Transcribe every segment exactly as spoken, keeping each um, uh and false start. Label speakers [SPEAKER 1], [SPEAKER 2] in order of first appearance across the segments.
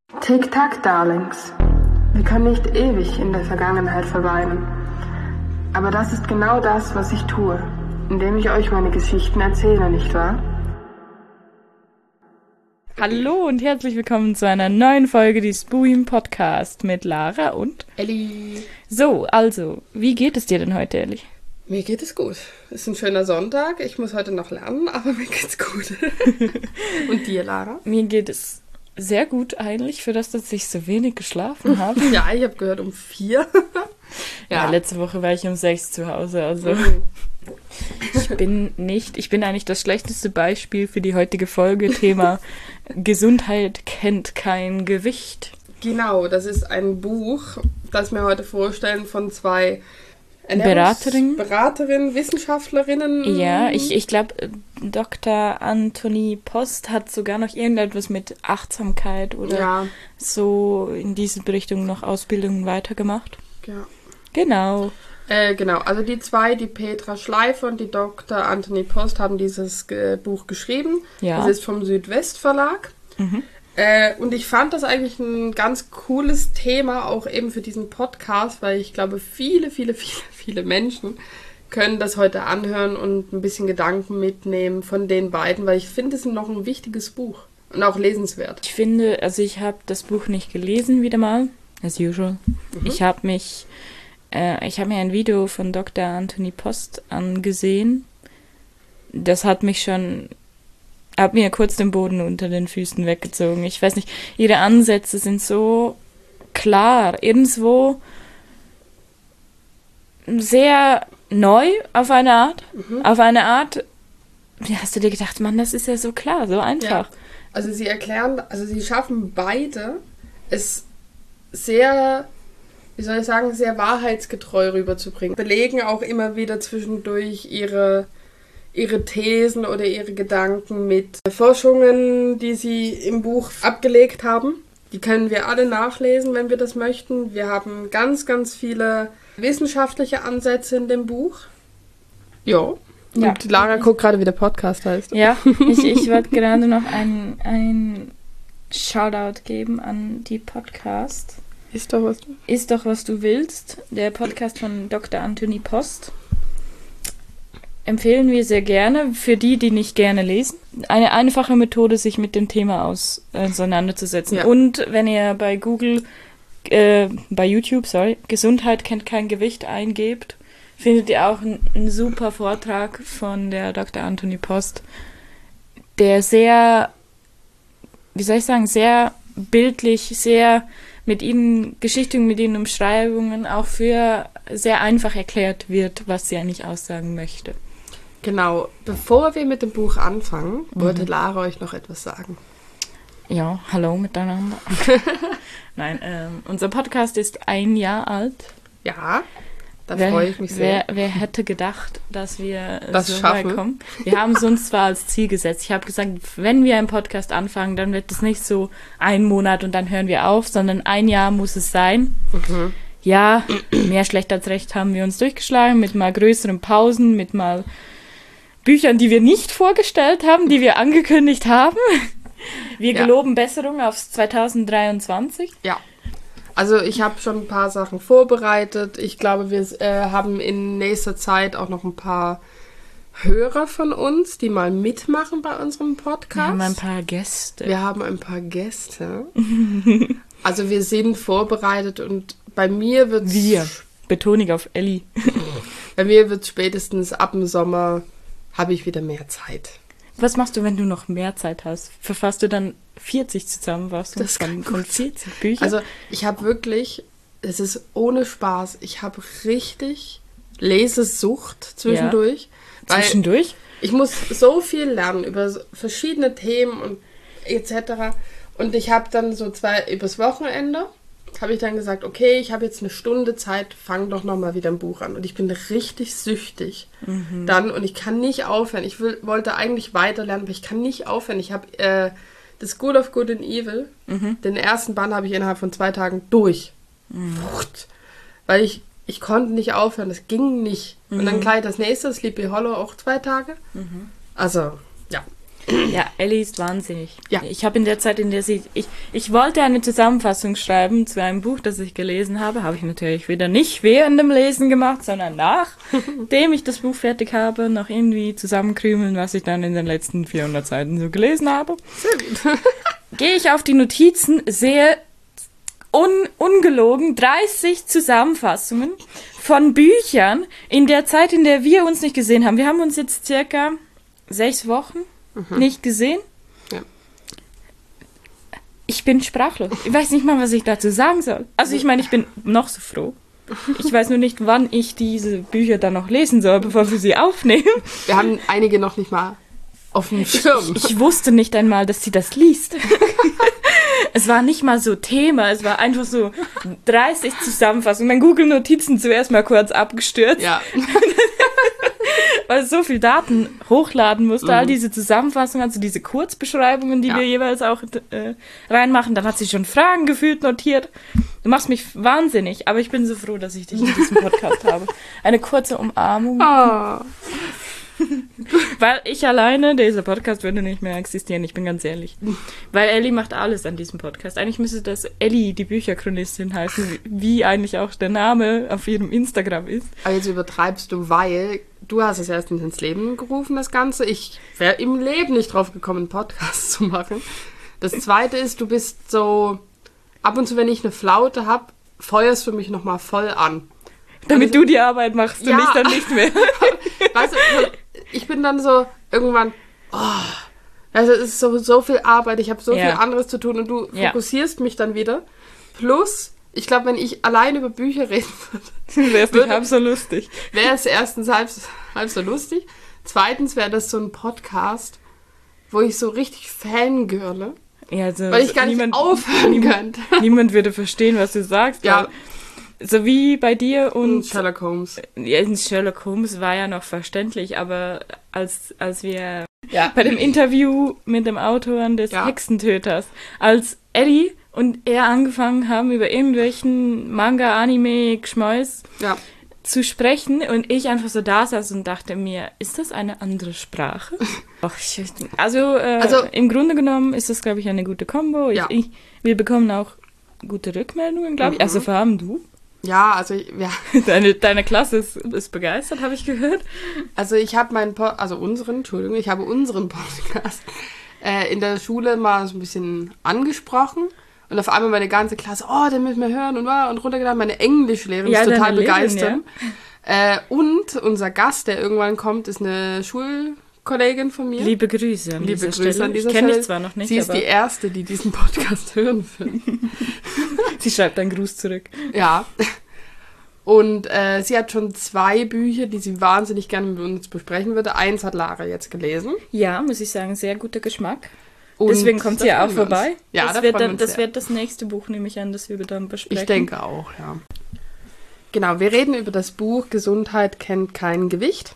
[SPEAKER 1] Tick-Tack, Darlings. Wir können nicht ewig in der Vergangenheit verweilen. Aber das ist genau das, was ich tue, indem ich euch meine Geschichten erzähle, nicht wahr?
[SPEAKER 2] Hallo und herzlich willkommen zu einer neuen Folge des Buim Podcast mit Lara und
[SPEAKER 3] Elli.
[SPEAKER 2] So, also, wie geht es dir denn heute, Elli?
[SPEAKER 3] Mir geht es gut. Es ist ein schöner Sonntag. Ich muss heute noch lernen, aber mir geht's gut. Und dir, Lara?
[SPEAKER 2] Mir geht es sehr gut eigentlich, für das, dass ich so wenig geschlafen habe.
[SPEAKER 3] Ja, ich habe gehört um vier.
[SPEAKER 2] Ja. ja, letzte Woche war ich um sechs zu Hause, also
[SPEAKER 3] Mhm.
[SPEAKER 2] ich bin nicht, ich bin eigentlich das schlechteste Beispiel für die heutige Folge. Thema Gesundheit kennt kein Gewicht.
[SPEAKER 3] Genau, das ist ein Buch, das wir heute vorstellen von zwei
[SPEAKER 2] Beraterinnen.
[SPEAKER 3] Beraterinnen, Wissenschaftlerinnen.
[SPEAKER 2] Ja, ich, ich glaube, Doktor Anthony Post hat sogar noch irgendetwas mit Achtsamkeit oder
[SPEAKER 3] Ja.
[SPEAKER 2] so in diese Richtung noch Ausbildungen weitergemacht.
[SPEAKER 3] Ja.
[SPEAKER 2] Genau.
[SPEAKER 3] Äh, genau, also die zwei, die Petra Schleifer und die Doktor Anthony Post, haben dieses äh, Buch geschrieben.
[SPEAKER 2] Ja.
[SPEAKER 3] Das ist vom Südwest-Verlag.
[SPEAKER 2] Mhm.
[SPEAKER 3] Äh, und ich fand das eigentlich ein ganz cooles Thema, auch eben für diesen Podcast, weil ich glaube, viele, viele, viele, viele Menschen können das heute anhören und ein bisschen Gedanken mitnehmen von den beiden, weil ich finde, es ist noch ein wichtiges Buch und auch lesenswert.
[SPEAKER 2] Ich finde, also ich habe das Buch nicht gelesen, wieder mal, as usual.
[SPEAKER 3] Mhm.
[SPEAKER 2] Ich habe mich, äh, ich habe mir ein Video von Doktor Anthony Post angesehen. Das hat mich schon, hat mir kurz den Boden unter den Füßen weggezogen. Ich weiß nicht, ihre Ansätze sind so klar, irgendwo sehr neu auf eine Art.
[SPEAKER 3] Mhm.
[SPEAKER 2] Auf eine Art, wie hast du dir gedacht, Mann, das ist ja so klar, so einfach.
[SPEAKER 3] Ja. Also sie erklären, also sie schaffen beide, es sehr, wie soll ich sagen, sehr wahrheitsgetreu rüberzubringen. Belegen auch immer wieder zwischendurch ihre, ihre Thesen oder ihre Gedanken mit Forschungen, die sie im Buch abgelegt haben. Die können wir alle nachlesen, wenn wir das möchten. Wir haben ganz, ganz viele wissenschaftliche Ansätze in dem Buch. Ja.
[SPEAKER 2] Ja.
[SPEAKER 3] Und Lara guckt gerade, wie der Podcast heißt.
[SPEAKER 2] Ja, ich, ich wollte gerade noch ein, ein Shoutout geben an die Podcast.
[SPEAKER 3] Ist doch was.
[SPEAKER 2] Ist doch, was du willst. Der Podcast von Doktor Anthony Post. Empfehlen wir sehr gerne, für die, die nicht gerne lesen. Eine einfache Methode, sich mit dem Thema aus, auseinanderzusetzen.
[SPEAKER 3] Ja.
[SPEAKER 2] Und wenn ihr bei Google, äh, bei YouTube, sorry, Gesundheit kennt kein Gewicht eingebt, findet ihr auch einen, einen super Vortrag von der Doktor Anthony Post, der sehr, wie soll ich sagen, sehr bildlich, sehr mit ihnen, Geschichten, mit ihnen Umschreibungen auch für sehr einfach erklärt wird, was sie eigentlich aussagen möchte.
[SPEAKER 3] Genau. Bevor wir mit dem Buch anfangen, mhm. wollte Lara euch noch etwas sagen.
[SPEAKER 2] Ja, hallo miteinander. Nein, ähm, unser Podcast ist ein Jahr alt.
[SPEAKER 3] Ja, da
[SPEAKER 2] wer,
[SPEAKER 3] freue ich mich sehr.
[SPEAKER 2] Wer, wer hätte gedacht, dass wir
[SPEAKER 3] das
[SPEAKER 2] so
[SPEAKER 3] schaffen?
[SPEAKER 2] weit kommen? Wir haben es uns zwar als Ziel gesetzt. Ich habe gesagt, wenn wir einen Podcast anfangen, dann wird es nicht so ein Monat und dann hören wir auf, sondern ein Jahr muss es sein.
[SPEAKER 3] Mhm.
[SPEAKER 2] Ja, mehr schlecht als recht haben wir uns durchgeschlagen, mit mal größeren Pausen, mit mal Büchern, die wir nicht vorgestellt haben, die wir angekündigt haben. Wir
[SPEAKER 3] Ja.
[SPEAKER 2] geloben Besserung aufs zwanzig dreiundzwanzig.
[SPEAKER 3] Ja. Also ich habe schon ein paar Sachen vorbereitet. Ich glaube, wir äh, haben in nächster Zeit auch noch ein paar Hörer von uns, die mal mitmachen bei unserem Podcast.
[SPEAKER 2] Wir haben ein paar Gäste.
[SPEAKER 3] Wir haben ein paar Gäste. Also wir sind vorbereitet und bei mir wird
[SPEAKER 2] Wir. Betonung auf Elli.
[SPEAKER 3] Bei mir wird spätestens ab dem Sommer habe ich wieder mehr Zeit.
[SPEAKER 2] Was machst du, wenn du noch mehr Zeit hast? Verfasst du dann vierzig Zusammenfassungen
[SPEAKER 3] Das kann
[SPEAKER 2] von, von
[SPEAKER 3] gut
[SPEAKER 2] vierzig Büchern?
[SPEAKER 3] Also ich habe wirklich, es ist ohne Spaß, ich habe richtig Lesesucht zwischendurch. weil
[SPEAKER 2] Zwischendurch?
[SPEAKER 3] Ich muss so viel lernen über so verschiedene Themen und et cetera. Und ich habe dann so zwei, übers Wochenende, habe ich dann gesagt, okay, ich habe jetzt eine Stunde Zeit, fang doch nochmal wieder ein Buch an. Und ich bin richtig süchtig
[SPEAKER 2] Mhm.
[SPEAKER 3] dann und ich kann nicht aufhören. Ich will, wollte eigentlich weiterlernen, aber ich kann nicht aufhören. Ich habe äh, The School of Good and Evil,
[SPEAKER 2] Mhm.
[SPEAKER 3] den ersten Band habe ich innerhalb von zwei Tagen durch.
[SPEAKER 2] Mhm.
[SPEAKER 3] Wucht. Weil ich, ich konnte nicht aufhören, das ging nicht. Und dann
[SPEAKER 2] Mhm.
[SPEAKER 3] gleich das nächste, Sleepy Hollow, auch zwei Tage.
[SPEAKER 2] Mhm.
[SPEAKER 3] Also, ja.
[SPEAKER 2] Ja, Ellie ist wahnsinnig.
[SPEAKER 3] Ja.
[SPEAKER 2] Ich habe in der Zeit, in der sie... Ich, ich wollte eine Zusammenfassung schreiben zu einem Buch, das ich gelesen habe. Habe ich natürlich wieder nicht während dem Lesen gemacht, sondern nachdem ich das Buch fertig habe, noch irgendwie zusammenkrümeln, was ich dann in den letzten vierhundert Seiten so gelesen habe.
[SPEAKER 3] Sehr gut.
[SPEAKER 2] Gehe ich auf die Notizen, sehe un, ungelogen dreißig Zusammenfassungen von Büchern in der Zeit, in der wir uns nicht gesehen haben. Wir haben uns jetzt circa sechs Wochen mhm. nicht gesehen.
[SPEAKER 3] Ja.
[SPEAKER 2] Ich bin sprachlos. Ich weiß nicht mal, was ich dazu sagen soll. Also ich meine, ich bin noch so froh. Ich weiß nur nicht, wann ich diese Bücher dann noch lesen soll, bevor wir sie aufnehmen.
[SPEAKER 3] Wir haben einige noch nicht mal auf dem Schirm.
[SPEAKER 2] Ich, ich wusste nicht einmal, dass sie das liest. Es war nicht mal so Thema, es war einfach so dreißig Zusammenfassungen. Mein Google-Notizen zuerst mal kurz abgestürzt.
[SPEAKER 3] Ja.
[SPEAKER 2] Weil es so viel Daten hochladen musste, mhm. all diese Zusammenfassungen, also diese Kurzbeschreibungen, die ja. wir jeweils auch äh, reinmachen. Dann hat sie schon Fragen gefühlt notiert. Du machst mich wahnsinnig, aber ich bin so froh, dass ich dich in diesem Podcast habe. Eine kurze Umarmung.
[SPEAKER 3] Oh.
[SPEAKER 2] Weil ich alleine, dieser Podcast würde nicht mehr existieren, ich bin ganz ehrlich. Weil Ellie macht alles an diesem Podcast. Eigentlich müsste das Ellie, die Bücherchronistin, heißen, wie eigentlich auch der Name auf ihrem Instagram ist.
[SPEAKER 3] Aber jetzt übertreibst du, weil du hast es erst ins Leben gerufen, das Ganze. Ich wäre im Leben nicht drauf gekommen, einen Podcast zu machen. Das Zweite ist, du bist so, ab und zu, wenn ich eine Flaute habe, feuerst du mich nochmal voll an.
[SPEAKER 2] Damit also, du die Arbeit machst und ja. ich dann nicht mehr.
[SPEAKER 3] Weißt du, ich bin dann so irgendwann, oh, also es ist so, so viel Arbeit, ich habe so ja. viel anderes zu tun und du ja. fokussierst mich dann wieder. Plus, ich glaube, wenn ich allein über Bücher reden würde,
[SPEAKER 2] wäre es nicht halb so lustig.
[SPEAKER 3] Wäre es erstens halb, halb so lustig. Zweitens wäre das so ein Podcast, wo ich so richtig fangirle.
[SPEAKER 2] Ja, also
[SPEAKER 3] weil ich gar
[SPEAKER 2] niemand,
[SPEAKER 3] nicht aufhören
[SPEAKER 2] niemand,
[SPEAKER 3] könnte.
[SPEAKER 2] Niemand würde verstehen, was du sagst.
[SPEAKER 3] Ja.
[SPEAKER 2] So wie bei dir und...
[SPEAKER 3] Sherlock Holmes.
[SPEAKER 2] Ja, Sherlock Holmes war ja noch verständlich, aber als, als wir
[SPEAKER 3] ja.
[SPEAKER 2] bei dem Interview mit dem Autor des
[SPEAKER 3] ja.
[SPEAKER 2] Hexentöters, als Ellie und er angefangen haben, über irgendwelchen Manga, Anime, Geschmäus
[SPEAKER 3] ja.
[SPEAKER 2] zu sprechen und ich einfach so da saß und dachte mir, ist das eine andere Sprache? Ach, ich, also, äh, also im Grunde genommen ist das, glaube ich, eine gute Kombo. Ich,
[SPEAKER 3] ja.
[SPEAKER 2] ich, wir bekommen auch gute Rückmeldungen, glaube ich. Mhm. Also vor allem du.
[SPEAKER 3] Ja, also ja.
[SPEAKER 2] Deine, deine Klasse ist, ist begeistert, habe ich gehört.
[SPEAKER 3] Also ich habe meinen, po- also unseren, Entschuldigung, ich habe unseren Podcast äh, in der Schule mal so ein bisschen angesprochen und auf einmal meine ganze Klasse, oh, den müssen wir hören und, und runtergeladen. Meine Englischlehrerin
[SPEAKER 2] ja,
[SPEAKER 3] ist total begeistert.
[SPEAKER 2] Lehrerin,
[SPEAKER 3] ja. äh, und unser Gast, der irgendwann kommt, ist eine Schulkollegin von mir.
[SPEAKER 2] Liebe Grüße an
[SPEAKER 3] Liebe
[SPEAKER 2] dieser
[SPEAKER 3] Grüße
[SPEAKER 2] Stelle.
[SPEAKER 3] an dieser
[SPEAKER 2] ich kenne
[SPEAKER 3] Stelle.
[SPEAKER 2] dich zwar noch nicht,
[SPEAKER 3] Sie ist
[SPEAKER 2] aber
[SPEAKER 3] die Erste, die diesen Podcast hören will.
[SPEAKER 2] Sie schreibt einen Gruß zurück.
[SPEAKER 3] Ja. Und äh, sie hat schon zwei Bücher, die sie wahnsinnig gerne mit uns besprechen würde. Eins hat Lara jetzt gelesen.
[SPEAKER 2] Ja, muss ich sagen, sehr guter Geschmack.
[SPEAKER 3] Und
[SPEAKER 2] deswegen kommt sie ja auch vorbei.
[SPEAKER 3] Uns. Ja,
[SPEAKER 2] das
[SPEAKER 3] da
[SPEAKER 2] wird, dann,
[SPEAKER 3] uns
[SPEAKER 2] das
[SPEAKER 3] sehr.
[SPEAKER 2] wird das nächste Buch, nehme ich an, das wir dann besprechen.
[SPEAKER 3] Ich denke auch, ja. Genau, wir reden über das Buch Gesundheit kennt kein Gewicht.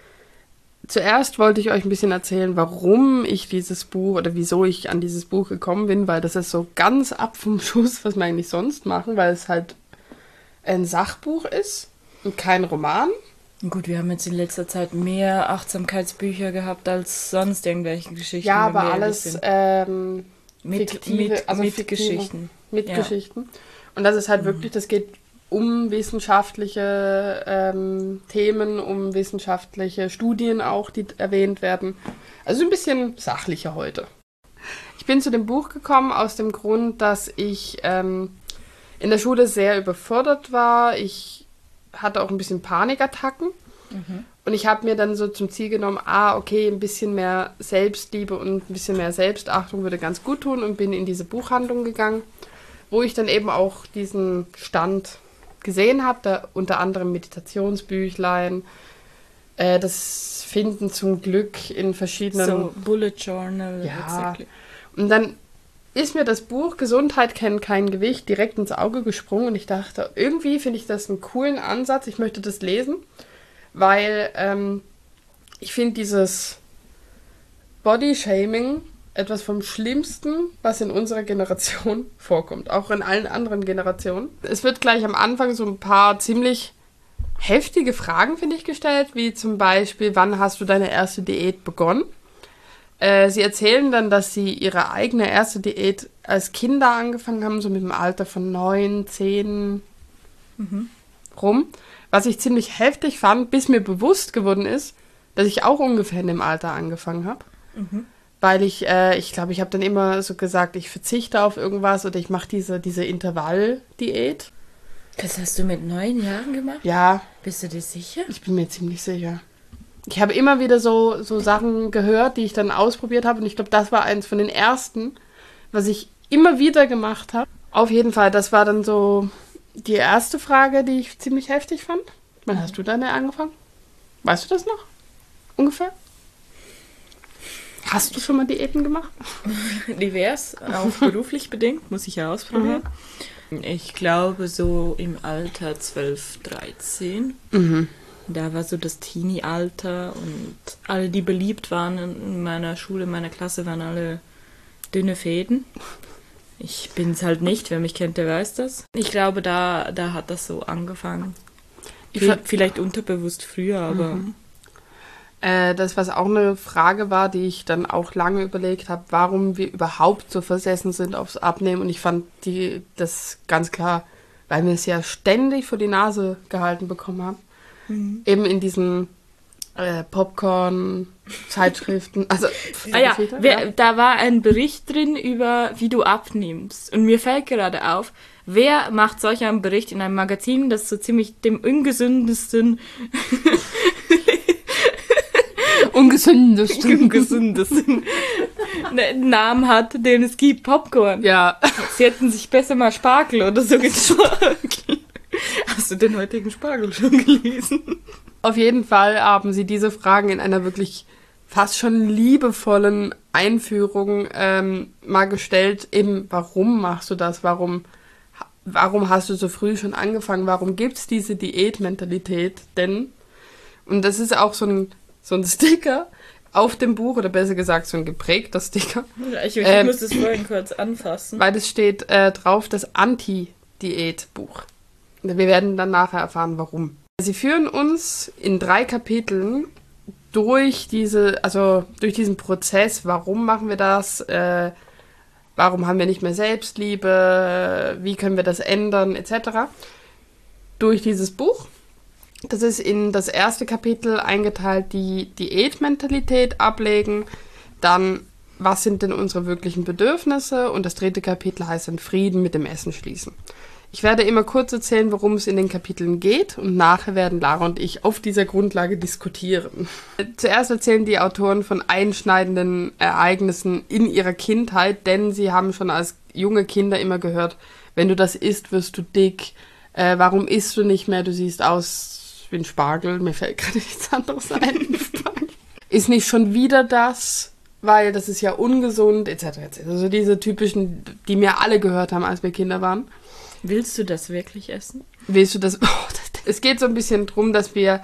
[SPEAKER 3] Zuerst wollte ich euch ein bisschen erzählen, warum ich dieses Buch oder wieso ich an dieses Buch gekommen bin, weil das ist so ganz ab vom Schuss, was wir eigentlich sonst machen, weil es halt ein Sachbuch ist und kein Roman.
[SPEAKER 2] Gut, wir haben jetzt in letzter Zeit mehr Achtsamkeitsbücher gehabt als sonst irgendwelche Geschichten.
[SPEAKER 3] Ja, aber alles ähm,
[SPEAKER 2] mit,
[SPEAKER 3] fiktive,
[SPEAKER 2] mit,
[SPEAKER 3] also
[SPEAKER 2] mit
[SPEAKER 3] fiktive,
[SPEAKER 2] Geschichten.
[SPEAKER 3] Mit
[SPEAKER 2] ja.
[SPEAKER 3] Geschichten. Und das ist halt wirklich, das geht um wissenschaftliche ähm, Themen, um wissenschaftliche Studien auch, die erwähnt werden. Also ein bisschen sachlicher heute. Ich bin zu dem Buch gekommen aus dem Grund, dass ich ähm, in der Schule sehr überfordert war. Ich hatte auch ein bisschen Panikattacken. Mhm. Und ich habe mir dann so zum Ziel genommen, ah, okay, ein bisschen mehr Selbstliebe und ein bisschen mehr Selbstachtung würde ganz gut tun und bin in diese Buchhandlung gegangen, wo ich dann eben auch diesen Stand gesehen habe, da unter anderem Meditationsbüchlein, äh, das Finden zum Glück in verschiedenen...
[SPEAKER 2] So, Bullet Journal.
[SPEAKER 3] Ja,
[SPEAKER 2] exactly.
[SPEAKER 3] Und dann ist mir das Buch Gesundheit kennt kein Gewicht direkt ins Auge gesprungen und ich dachte, irgendwie finde ich das einen coolen Ansatz, ich möchte das lesen, weil ähm, ich finde dieses Body-Shaming etwas vom Schlimmsten, was in unserer Generation vorkommt, auch in allen anderen Generationen. Es wird gleich am Anfang so ein paar ziemlich heftige Fragen, finde ich, gestellt, wie zum Beispiel, wann hast du deine erste Diät begonnen? Äh, sie erzählen dann, dass sie ihre eigene erste Diät als Kinder angefangen haben, so mit dem Alter von neun, zehn mhm. rum. Was ich ziemlich heftig fand, bis mir bewusst geworden ist, dass ich auch ungefähr in dem Alter angefangen habe. Mhm. Weil ich, äh, ich glaube, ich habe dann immer so gesagt, ich verzichte auf irgendwas oder ich mache diese, diese Intervall-Diät.
[SPEAKER 2] Das hast du mit neun Jahren gemacht?
[SPEAKER 3] Ja.
[SPEAKER 2] Bist du dir sicher?
[SPEAKER 3] Ich bin mir ziemlich sicher. Ich habe immer wieder so, so Sachen gehört, die ich dann ausprobiert habe. Und ich glaube, das war eins von den ersten, was ich immer wieder gemacht habe. Auf jeden Fall, das war dann so die erste Frage, die ich ziemlich heftig fand. Wann hast du dann angefangen? Weißt du das noch? Ungefähr? Hast du schon mal Diäten gemacht?
[SPEAKER 2] Divers, auch beruflich bedingt, muss ich ja ausprobieren. Mhm. Ich glaube so im Alter zwölf, dreizehn. Mhm. Da war so das Teenie-Alter und alle, die beliebt waren in meiner Schule, in meiner Klasse, waren alle dünne Fäden. Ich bin es halt nicht, wer mich kennt, der weiß das. Ich glaube, da, da hat das so angefangen. Ich Vielleicht unterbewusst früher, aber...
[SPEAKER 3] Mhm. Äh, das, was auch eine Frage war, die ich dann auch lange überlegt habe, warum wir überhaupt so versessen sind aufs Abnehmen. Und ich fand die das ganz klar, weil wir es ja ständig vor die Nase gehalten bekommen haben. Mhm. Eben in diesen äh, Popcorn-Zeitschriften. Also,
[SPEAKER 2] ah ja, wer, ja, da war ein Bericht drin über, wie du abnimmst. Und mir fällt gerade auf, wer macht solch einen Bericht in einem Magazin, das so ziemlich dem ungesündesten...
[SPEAKER 3] ungesündesten.
[SPEAKER 2] ungesündesten Namen hat, den es gibt, Popcorn.
[SPEAKER 3] Ja.
[SPEAKER 2] Sie hätten sich besser mal Spargel oder so geschlagen. Hast du den heutigen Spargel schon gelesen?
[SPEAKER 3] Auf jeden Fall haben sie diese Fragen in einer wirklich fast schon liebevollen Einführung ähm, mal gestellt. Eben, warum machst du das? Warum, warum hast du so früh schon angefangen? Warum gibt es diese Diätmentalität denn? Und das ist auch so ein so ein Sticker auf dem Buch, oder besser gesagt so ein geprägter Sticker.
[SPEAKER 2] Ja, ich ich ähm, muss das vorhin kurz anfassen.
[SPEAKER 3] Weil es steht äh, drauf, das Anti-Diät-Buch. Wir werden dann nachher erfahren, warum. Sie führen uns in drei Kapiteln durch diese, also durch diesen Prozess, warum machen wir das, äh, warum haben wir nicht mehr Selbstliebe, wie können wir das ändern, et cetera. Durch dieses Buch. Das ist in das erste Kapitel eingeteilt, die Diätmentalität ablegen, dann, was sind denn unsere wirklichen Bedürfnisse, und das dritte Kapitel heißt dann Frieden mit dem Essen schließen. Ich werde immer kurz erzählen, worum es in den Kapiteln geht, und nachher werden Lara und ich auf dieser Grundlage diskutieren. Zuerst erzählen die Autoren von einschneidenden Ereignissen in ihrer Kindheit, denn sie haben schon als junge Kinder immer gehört, wenn du das isst, wirst du dick, äh, warum isst du nicht mehr, du siehst aus wie ein Spargel, mir fällt gerade nichts anderes ein. Ist nicht schon wieder das, weil das ist ja ungesund, et cetera et cetera. Also diese typischen, die mir alle gehört haben, als wir Kinder waren.
[SPEAKER 2] Willst du das wirklich essen?
[SPEAKER 3] Willst du das? Oh, das es geht so ein bisschen drum, dass wir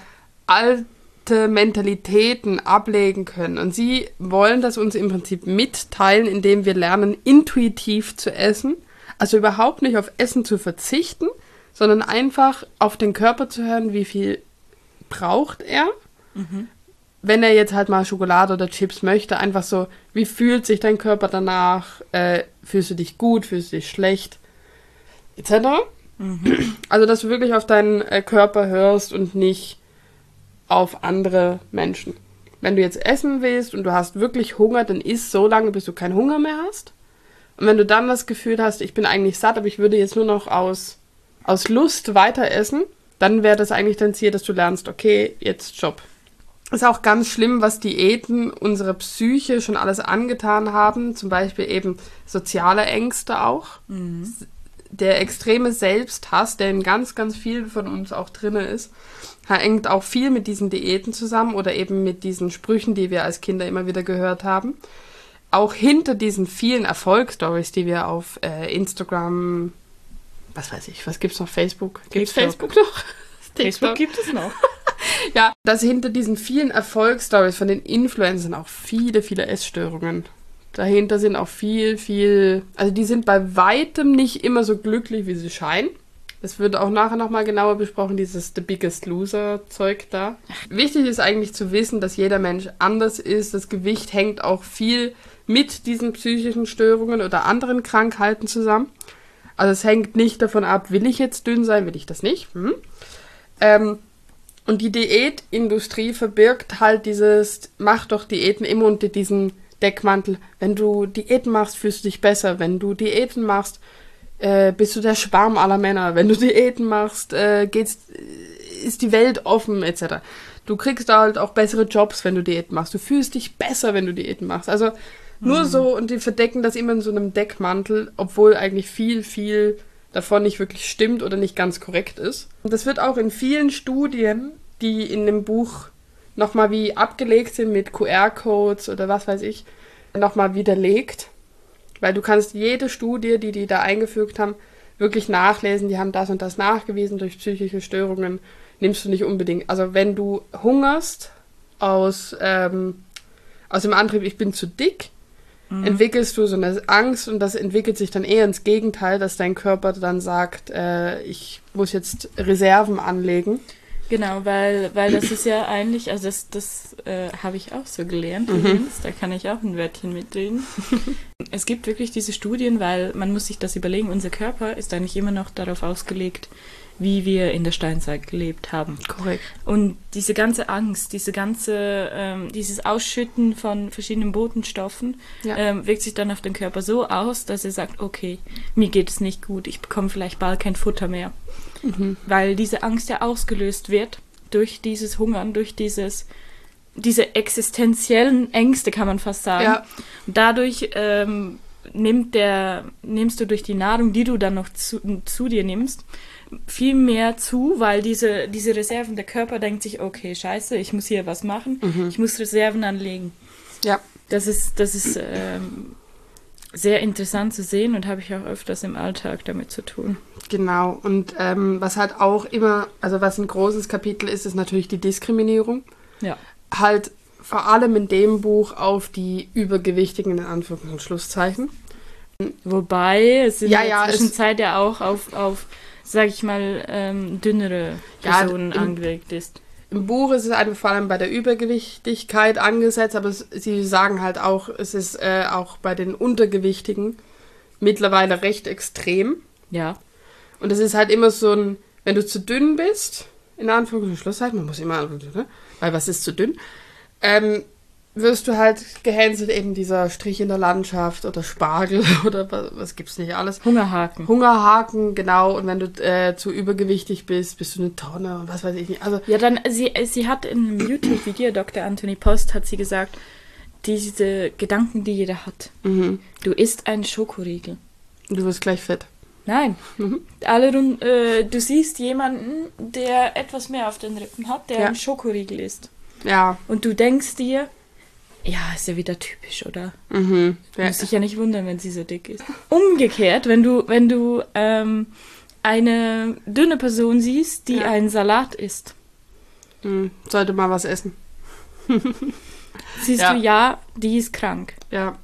[SPEAKER 3] alte Mentalitäten ablegen können. Und sie wollen das uns im Prinzip mitteilen, indem wir lernen, intuitiv zu essen. Also überhaupt nicht auf Essen zu verzichten, sondern einfach auf den Körper zu hören, wie viel braucht er. Mhm. Wenn er jetzt halt mal Schokolade oder Chips möchte, einfach so, wie fühlt sich dein Körper danach? Äh, fühlst du dich gut, fühlst du dich schlecht? et cetera. Mhm. Also, dass du wirklich auf deinen äh, Körper hörst und nicht auf andere Menschen. Wenn du jetzt essen willst und du hast wirklich Hunger, dann isst so lange, bis du keinen Hunger mehr hast. Und wenn du dann das Gefühl hast, ich bin eigentlich satt, aber ich würde jetzt nur noch aus aus Lust weiter essen, dann wäre das eigentlich dein Ziel, dass du lernst, okay, jetzt Stopp. Ist auch ganz schlimm, was Diäten unserer Psyche schon alles angetan haben, zum Beispiel eben soziale Ängste auch. Mhm. Der extreme Selbsthass, der in ganz, ganz vielen von uns auch drin ist, hängt auch viel mit diesen Diäten zusammen oder eben mit diesen Sprüchen, die wir als Kinder immer wieder gehört haben. Auch hinter diesen vielen Erfolgsstories, die wir auf äh, Instagram, was weiß ich, was gibt's noch? Facebook? Gibt's Facebook noch?
[SPEAKER 2] Facebook gibt es noch.
[SPEAKER 3] Ja, dass hinter diesen vielen Erfolgsstories von den Influencern auch viele, viele Essstörungen. Dahinter sind auch viel, viel, also die sind bei weitem nicht immer so glücklich, wie sie scheinen. Das wird auch nachher nochmal genauer besprochen, dieses The Biggest Loser-Zeug da. Wichtig ist eigentlich zu wissen, dass jeder Mensch anders ist. Das Gewicht hängt auch viel mit diesen psychischen Störungen oder anderen Krankheiten zusammen. Also es hängt nicht davon ab, will ich jetzt dünn sein, will ich das nicht. Hm. Ähm, und die Diätindustrie verbirgt halt dieses, mach doch Diäten immer unter diesen Deckmantel. Wenn du Diäten machst, fühlst du dich besser. Wenn du Diäten machst, äh, bist du der Schwarm aller Männer. Wenn du Diäten machst, äh, geht's, ist die Welt offen, et cetera. Du kriegst da halt auch bessere Jobs, wenn du Diäten machst. Du fühlst dich besser, wenn du Diäten machst. Also nur mhm. so, und die verdecken das immer in so einem Deckmantel, obwohl eigentlich viel, viel davon nicht wirklich stimmt oder nicht ganz korrekt ist. Und das wird auch in vielen Studien, die in dem Buch nochmal wie abgelegt sind mit Q R-Codes oder was weiß ich, nochmal widerlegt. Weil du kannst jede Studie, die die da eingefügt haben, wirklich nachlesen. Die haben das und das nachgewiesen durch psychische Störungen. Nimmst du nicht unbedingt. Also wenn du hungerst aus, ähm, aus dem Antrieb, ich bin zu dick, mhm. entwickelst du so eine Angst und das entwickelt sich dann eher ins Gegenteil, dass dein Körper dann sagt, äh, ich muss jetzt Reserven anlegen.
[SPEAKER 2] Genau, weil, weil das ist ja eigentlich, also das, das äh, habe ich auch so gelernt mhm. übrigens, da kann ich auch ein Wörtchen mitreden. Es gibt wirklich diese Studien, weil man muss sich das überlegen, unser Körper ist eigentlich immer noch darauf ausgelegt, wie wir in der Steinzeit gelebt haben.
[SPEAKER 3] Korrekt.
[SPEAKER 2] Und diese ganze Angst, diese ganze, ähm, dieses Ausschütten von verschiedenen Botenstoffen ja. ähm, wirkt sich dann auf den Körper so aus, dass er sagt, okay, mir geht es nicht gut, ich bekomme vielleicht bald kein Futter mehr. Mhm. Weil diese Angst ja ausgelöst wird durch dieses Hungern, durch dieses, diese existenziellen Ängste, kann man fast sagen.
[SPEAKER 3] Ja.
[SPEAKER 2] Und dadurch ähm, nimmt der, nimmst du durch die Nahrung, die du dann noch zu, zu dir nimmst, viel mehr zu, weil diese, diese Reserven, der Körper denkt sich, okay, scheiße, ich muss hier was machen, mhm. ich muss Reserven anlegen.
[SPEAKER 3] Ja.
[SPEAKER 2] Das ist, das ist ähm, sehr interessant zu sehen und habe ich auch öfters im Alltag damit zu tun.
[SPEAKER 3] Genau, und ähm, was halt auch immer, also was ein großes Kapitel ist, ist natürlich die Diskriminierung.
[SPEAKER 2] Ja.
[SPEAKER 3] Halt vor allem in dem Buch auf die Übergewichtigen, in Anführungs- und Schlusszeichen.
[SPEAKER 2] Wobei es in
[SPEAKER 3] ja,
[SPEAKER 2] der
[SPEAKER 3] ja,
[SPEAKER 2] Zwischenzeit ja auch auf, auf sag ich mal, ähm, dünnere Personen
[SPEAKER 3] ja, im,
[SPEAKER 2] angelegt ist.
[SPEAKER 3] Im Buch ist es einfach vor allem bei der Übergewichtigkeit angesetzt, aber es, sie sagen halt auch, es ist äh, auch bei den Untergewichtigen mittlerweile recht extrem.
[SPEAKER 2] Ja.
[SPEAKER 3] Und es ist halt immer so ein, wenn du zu dünn bist, in Anführungs- und Schlusszeichen, man muss immer, ne? Weil was ist zu dünn, ähm, wirst du halt gehänselt, eben dieser Strich in der Landschaft oder Spargel oder was, was gibt's nicht alles.
[SPEAKER 2] Hungerhaken.
[SPEAKER 3] Hungerhaken, genau. Und wenn du äh, zu übergewichtig bist, bist du eine Tonne und was weiß ich nicht. Also
[SPEAKER 2] ja, dann, sie, sie hat in einem YouTube-Video, Doktor Anthony Post, hat sie gesagt, diese Gedanken, die jeder hat.
[SPEAKER 3] Mhm.
[SPEAKER 2] Du isst einen Schokoriegel.
[SPEAKER 3] Du wirst gleich fett.
[SPEAKER 2] Nein.
[SPEAKER 3] Mhm.
[SPEAKER 2] Alle, äh, du siehst jemanden, der etwas mehr auf den Rippen hat, der
[SPEAKER 3] ja.
[SPEAKER 2] einen Schokoriegel isst.
[SPEAKER 3] Ja.
[SPEAKER 2] Und du denkst dir, ja, ist ja wieder typisch, oder?
[SPEAKER 3] Mhm. Ja.
[SPEAKER 2] Muss dich ja nicht wundern, wenn sie so dick ist. Umgekehrt, wenn du, wenn du ähm, eine dünne Person siehst, die ja. einen Salat isst.
[SPEAKER 3] Mhm. Sollte mal was essen.
[SPEAKER 2] Siehst ja. du, ja, die ist krank.
[SPEAKER 3] Ja.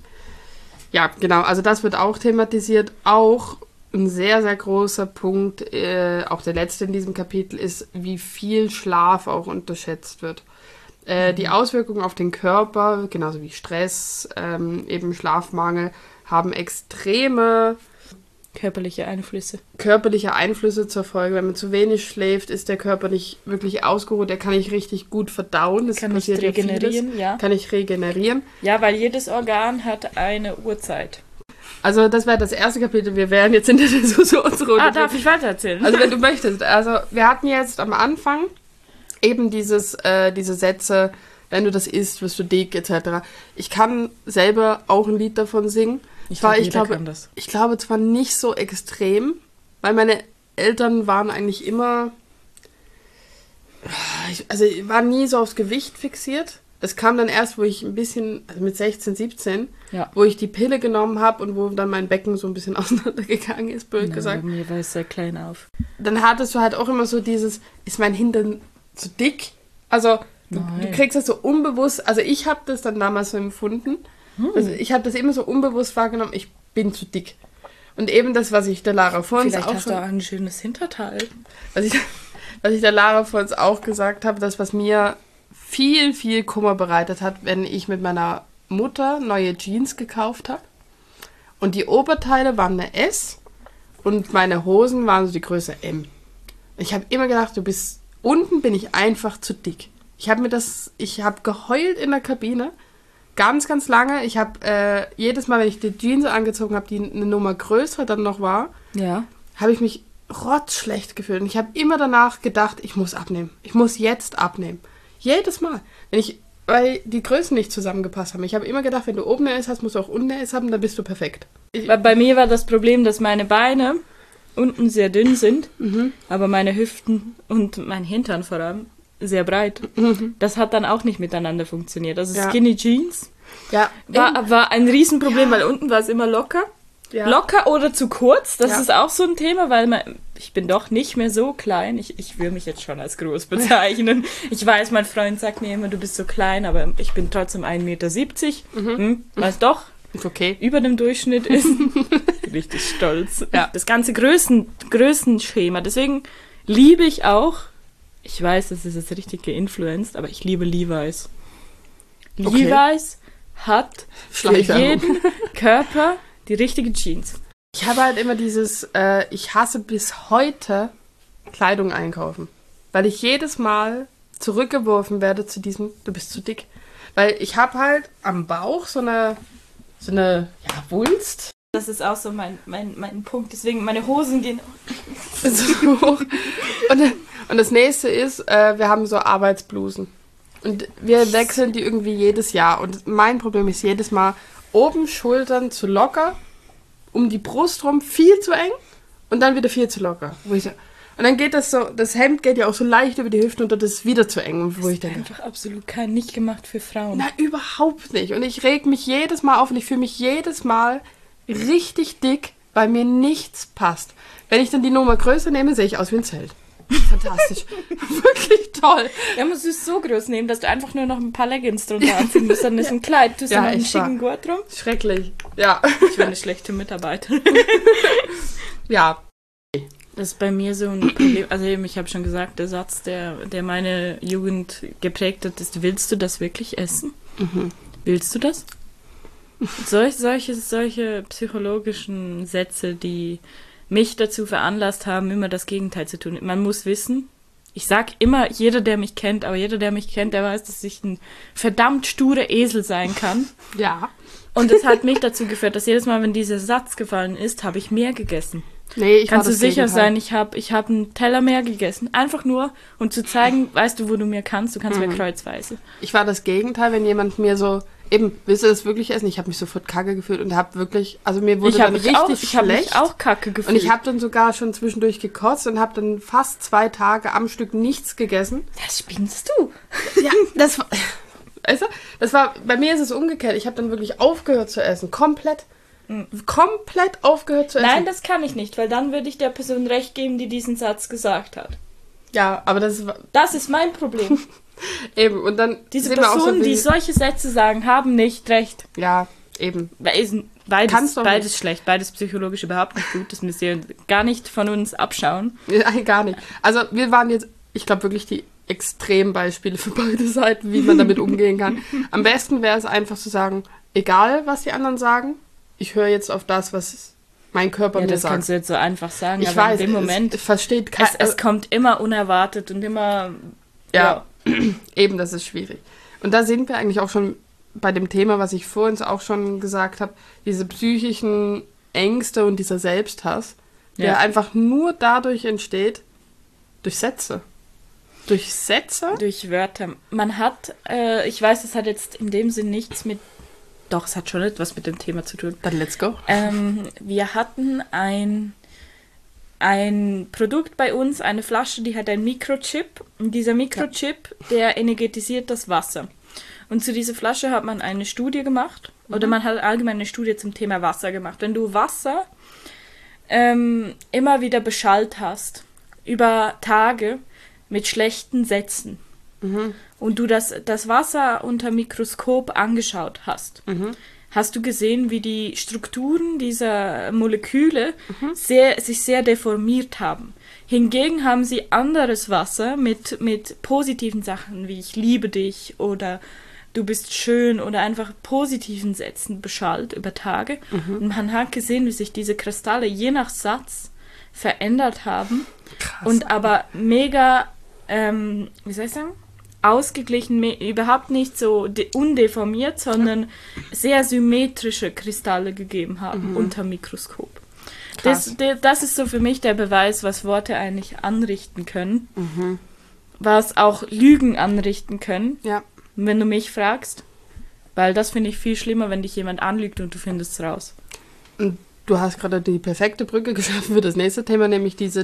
[SPEAKER 3] Ja, genau. Also das wird auch thematisiert. Auch ein sehr, sehr großer Punkt, äh, auch der letzte in diesem Kapitel, ist, wie viel Schlaf auch unterschätzt wird. Äh, mhm. Die Auswirkungen auf den Körper, genauso wie Stress, ähm, eben Schlafmangel, haben extreme
[SPEAKER 2] körperliche Einflüsse.
[SPEAKER 3] Körperliche Einflüsse zur Folge. Wenn man zu wenig schläft, ist der Körper nicht wirklich ausgeruht, der kann nicht richtig gut verdauen. Das
[SPEAKER 2] kann nicht regenerieren, ja.
[SPEAKER 3] Kann nicht regenerieren.
[SPEAKER 2] Ja, weil jedes Organ hat eine Uhrzeit.
[SPEAKER 3] Also das wäre das erste Kapitel. Wir wären jetzt in der Diskussionsrunde.
[SPEAKER 2] Ah, darf ich weitererzählen?
[SPEAKER 3] Also wenn du möchtest. Also wir hatten jetzt am Anfang eben dieses, äh, diese Sätze, wenn du das isst, wirst du dick, et cetera. Ich kann selber auch ein Lied davon singen.
[SPEAKER 2] Ich,
[SPEAKER 3] war,
[SPEAKER 2] glaub,
[SPEAKER 3] ich, glaube, ich glaube zwar nicht so extrem, weil meine Eltern waren eigentlich immer, also waren nie so aufs Gewicht fixiert. Das kam dann erst, wo ich ein bisschen, also mit sechzehn, siebzehn,
[SPEAKER 2] ja.
[SPEAKER 3] wo ich die Pille genommen habe und wo dann mein Becken so ein bisschen auseinandergegangen ist, blöd
[SPEAKER 2] Na,
[SPEAKER 3] gesagt.
[SPEAKER 2] Bei mir war es sehr klein auf.
[SPEAKER 3] Dann hattest du halt auch immer so dieses, ist mein Hintern zu dick? Also du, du kriegst das so unbewusst, also ich habe das dann damals so empfunden, hm. also ich habe das immer so unbewusst wahrgenommen, ich bin zu dick. Und eben das, was ich der Lara vor uns
[SPEAKER 2] Vielleicht
[SPEAKER 3] auch
[SPEAKER 2] hast
[SPEAKER 3] schon...
[SPEAKER 2] du auch ein schönes Hinterteil.
[SPEAKER 3] Was ich, was ich der Lara vor uns auch gesagt habe, das, was mir viel, viel Kummer bereitet hat, wenn ich mit meiner Mutter neue Jeans gekauft habe. Und die Oberteile waren eine S und meine Hosen waren so die Größe M. Ich habe immer gedacht, du bist... Unten bin ich einfach zu dick. Ich habe mir das... Ich habe geheult in der Kabine. Ganz, ganz lange. Ich habe äh, jedes Mal, wenn ich die Jeans angezogen habe, die eine Nummer größer dann noch war,
[SPEAKER 2] Ja.
[SPEAKER 3] habe ich mich rotzschlecht gefühlt. Und ich habe immer danach gedacht, ich muss abnehmen. Ich muss jetzt abnehmen. Jedes Mal. Wenn ich, weil die Größen nicht zusammengepasst haben. Ich habe immer gedacht, wenn du oben eine S hast, musst du auch unten eine S haben, dann bist du perfekt. Ich,
[SPEAKER 2] Bei, bei mir war das Problem, dass meine Beine unten sehr dünn sind,
[SPEAKER 3] mhm.
[SPEAKER 2] aber meine Hüften und mein Hintern vor allem sehr breit.
[SPEAKER 3] Mhm.
[SPEAKER 2] Das hat dann auch nicht miteinander funktioniert. Also
[SPEAKER 3] Ja.
[SPEAKER 2] Skinny Jeans
[SPEAKER 3] Ja,
[SPEAKER 2] war, war ein Riesenproblem,
[SPEAKER 3] Ja.
[SPEAKER 2] weil unten war es immer locker.
[SPEAKER 3] ja.
[SPEAKER 2] Locker oder zu kurz, das
[SPEAKER 3] Ja.
[SPEAKER 2] ist auch so ein Thema, weil man, ich bin doch nicht mehr so klein. Ich, ich will mich jetzt schon als groß bezeichnen. Ich weiß, mein Freund sagt mir immer, du bist so klein, aber ich bin trotzdem ein Meter siebzig.
[SPEAKER 3] Mhm.
[SPEAKER 2] Hm, was doch
[SPEAKER 3] Ist okay.
[SPEAKER 2] über dem Durchschnitt ist. Richtig stolz.
[SPEAKER 3] Ja.
[SPEAKER 2] Das ganze Größen, Größenschema. Deswegen liebe ich auch, ich weiß, das ist jetzt richtig geinfluenced, aber ich liebe Levi's.
[SPEAKER 3] Okay.
[SPEAKER 2] Levi's hat für
[SPEAKER 3] Schleichwerbung.
[SPEAKER 2] jeden Körper die richtige Jeans.
[SPEAKER 3] Ich habe halt immer dieses, äh, ich hasse bis heute Kleidung einkaufen. Weil ich jedes Mal zurückgeworfen werde zu diesem, du bist zu dick. Weil ich habe halt am Bauch so eine, so eine, ja, Wulst.
[SPEAKER 2] Das ist auch so mein, mein, mein Punkt. Deswegen, meine Hosen gehen...
[SPEAKER 3] So hoch. Und, und das nächste ist, äh, wir haben so Arbeitsblusen. Und wir wechseln die irgendwie jedes Jahr. Und mein Problem ist jedes Mal, oben Schultern zu locker, um die Brust rum viel zu eng und dann wieder viel zu locker. Wo ich so, und dann geht das so, das Hemd geht ja auch so leicht über die Hüften und das ist wieder zu eng. Wo ich denke,
[SPEAKER 2] Einfach absolut kein, nicht gemacht für Frauen.
[SPEAKER 3] na, überhaupt nicht. Und ich reg mich jedes Mal auf und ich fühle mich jedes Mal richtig dick, weil mir nichts passt. Wenn ich dann die Nummer größer nehme, sehe ich aus wie ein Zelt. Fantastisch. Wirklich toll.
[SPEAKER 2] Ja, musst du es so groß nehmen, dass du einfach nur noch ein paar Leggings drunter anziehen musst. Dann ist ein Kleid, tust du
[SPEAKER 3] Ja,
[SPEAKER 2] noch einen
[SPEAKER 3] echt wahr.
[SPEAKER 2] schicken Gurt drum.
[SPEAKER 3] Schrecklich. Ja.
[SPEAKER 2] Ich bin eine schlechte Mitarbeiterin.
[SPEAKER 3] Ja.
[SPEAKER 2] Das ist bei mir so ein Problem. Also eben, ich habe schon gesagt, der Satz, der, der meine Jugend geprägt hat, ist, willst du das wirklich essen?
[SPEAKER 3] Mhm.
[SPEAKER 2] Willst du das? Solch, solche, solche psychologischen Sätze, die mich dazu veranlasst haben, immer das Gegenteil zu tun. Man muss wissen, ich sag immer, jeder, der mich kennt, aber jeder, der mich kennt, der weiß, dass ich ein verdammt sturer Esel sein kann.
[SPEAKER 3] Ja.
[SPEAKER 2] Und es hat mich dazu geführt, dass jedes Mal, wenn dieser Satz gefallen ist, habe ich mehr gegessen.
[SPEAKER 3] Nee, ich
[SPEAKER 2] Kannst
[SPEAKER 3] war
[SPEAKER 2] du
[SPEAKER 3] das
[SPEAKER 2] sicher
[SPEAKER 3] Gegenteil.
[SPEAKER 2] sein, ich habe ich hab einen Teller mehr gegessen. Einfach nur, um zu zeigen, weißt du, wo du mir kannst, du kannst
[SPEAKER 3] Mhm.
[SPEAKER 2] mir kreuzweise.
[SPEAKER 3] Ich war das Gegenteil, wenn jemand mir so, eben, willst du das wirklich essen? Ich habe mich sofort kacke gefühlt und habe wirklich, also mir wurde
[SPEAKER 2] Ich habe
[SPEAKER 3] dann
[SPEAKER 2] mich,
[SPEAKER 3] richtig
[SPEAKER 2] auch- ich hab mich
[SPEAKER 3] schlecht.
[SPEAKER 2] auch kacke gefühlt.
[SPEAKER 3] Und ich habe dann sogar schon zwischendurch gekotzt und habe dann fast zwei Tage am Stück nichts gegessen.
[SPEAKER 2] Das spinnst du.
[SPEAKER 3] Ja, das war, weißt du, das war, bei mir ist es umgekehrt. Ich habe dann wirklich aufgehört zu essen, komplett, komplett aufgehört zu essen.
[SPEAKER 2] Nein, das kann ich nicht, weil dann würde ich der Person recht geben, die diesen Satz gesagt hat.
[SPEAKER 3] ja, aber das war
[SPEAKER 2] Das ist mein Problem.
[SPEAKER 3] eben, und dann
[SPEAKER 2] Diese
[SPEAKER 3] sind wir auch so
[SPEAKER 2] Personen, die
[SPEAKER 3] wie-
[SPEAKER 2] solche Sätze sagen, haben nicht recht.
[SPEAKER 3] ja, eben.
[SPEAKER 2] Weil- Beides,
[SPEAKER 3] Kannst doch
[SPEAKER 2] beides
[SPEAKER 3] nicht.
[SPEAKER 2] schlecht, beides psychologisch überhaupt nicht gut. Das müsst ihr gar nicht von uns abschauen.
[SPEAKER 3] Nein, gar nicht. Also wir waren jetzt, ich glaube wirklich die Extrembeispiele für beide Seiten, wie man damit umgehen kann. Am besten wäre es einfach zu sagen, egal was die anderen sagen, ich höre jetzt auf das, was mein Körper
[SPEAKER 2] Ja,
[SPEAKER 3] mir
[SPEAKER 2] das
[SPEAKER 3] sagt.
[SPEAKER 2] kannst du jetzt so einfach sagen,
[SPEAKER 3] Ich
[SPEAKER 2] aber
[SPEAKER 3] weiß,
[SPEAKER 2] in dem Moment,
[SPEAKER 3] es, es versteht kein,
[SPEAKER 2] es, es kommt immer unerwartet und immer,
[SPEAKER 3] ja, eben, das ist schwierig. Und da sind wir eigentlich auch schon bei dem Thema, was ich vorhin auch schon gesagt habe, diese psychischen Ängste und dieser Selbsthass, der
[SPEAKER 2] Ja.
[SPEAKER 3] einfach nur dadurch entsteht, durch Sätze. Durch Sätze?
[SPEAKER 2] durch Wörter. Man hat, äh, ich weiß, das hat jetzt in dem Sinn nichts mit, doch, es hat schon etwas mit dem Thema zu tun.
[SPEAKER 3] Dann let's go.
[SPEAKER 2] Ähm, wir hatten ein, ein Produkt bei uns, eine Flasche, die hat einen Mikrochip. Und dieser Mikrochip, der energetisiert das Wasser. Und zu dieser Flasche hat man eine Studie gemacht. Oder man hat allgemein eine Studie zum Thema Wasser gemacht. Wenn du Wasser ähm, immer wieder beschallt hast, über Tage mit schlechten Sätzen,
[SPEAKER 3] Mhm.
[SPEAKER 2] und du das, das Wasser unter Mikroskop angeschaut hast,
[SPEAKER 3] Mhm.
[SPEAKER 2] hast du gesehen, wie die Strukturen dieser Moleküle mhm. sehr, sich sehr deformiert haben. Hingegen haben sie anderes Wasser mit, mit positiven Sachen, wie ich liebe dich oder du bist schön oder einfach positiven Sätzen beschallt über Tage. Mhm. Und man hat gesehen, wie sich diese Kristalle je nach Satz verändert haben. Krass. Und aber mega, ähm, wie soll ich sagen, ausgeglichen, me- überhaupt nicht so de- undeformiert, sondern ja. sehr symmetrische Kristalle gegeben haben mhm. unter Mikroskop. Das, de- das ist so für mich der Beweis, was Worte eigentlich anrichten können. Mhm. Was auch Lügen anrichten können. Ja. Wenn du mich fragst, weil das finde ich viel schlimmer, wenn dich jemand anlügt und du findest es raus.
[SPEAKER 3] Und du hast gerade die perfekte Brücke geschaffen für das nächste Thema, nämlich diese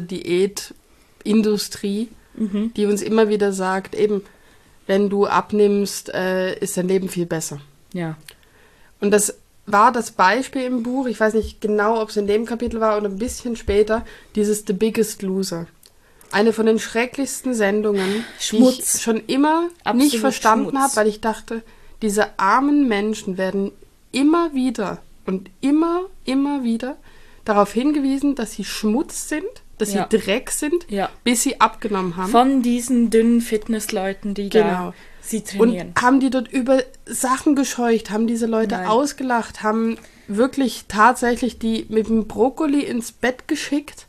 [SPEAKER 3] Diätindustrie, mhm. die uns immer wieder sagt, eben, wenn du abnimmst, äh, ist dein Leben viel besser.
[SPEAKER 2] Ja.
[SPEAKER 3] Und das war das Beispiel im Buch, ich weiß nicht genau, ob es in dem Kapitel war oder ein bisschen später, dieses The Biggest Loser. Eine von den schrecklichsten Sendungen, Schmutz. Die ich schon immer Absolut nicht verstanden habe, weil ich dachte, diese armen Menschen werden immer wieder und immer, immer wieder darauf hingewiesen, dass sie Schmutz sind, dass ja. sie Dreck sind, ja. bis sie abgenommen haben.
[SPEAKER 2] Von diesen dünnen Fitnessleuten, die genau. da sie trainieren.
[SPEAKER 3] Und haben die dort über Sachen gescheucht, haben diese Leute Nein. ausgelacht, haben wirklich tatsächlich die mit dem Brokkoli ins Bett geschickt.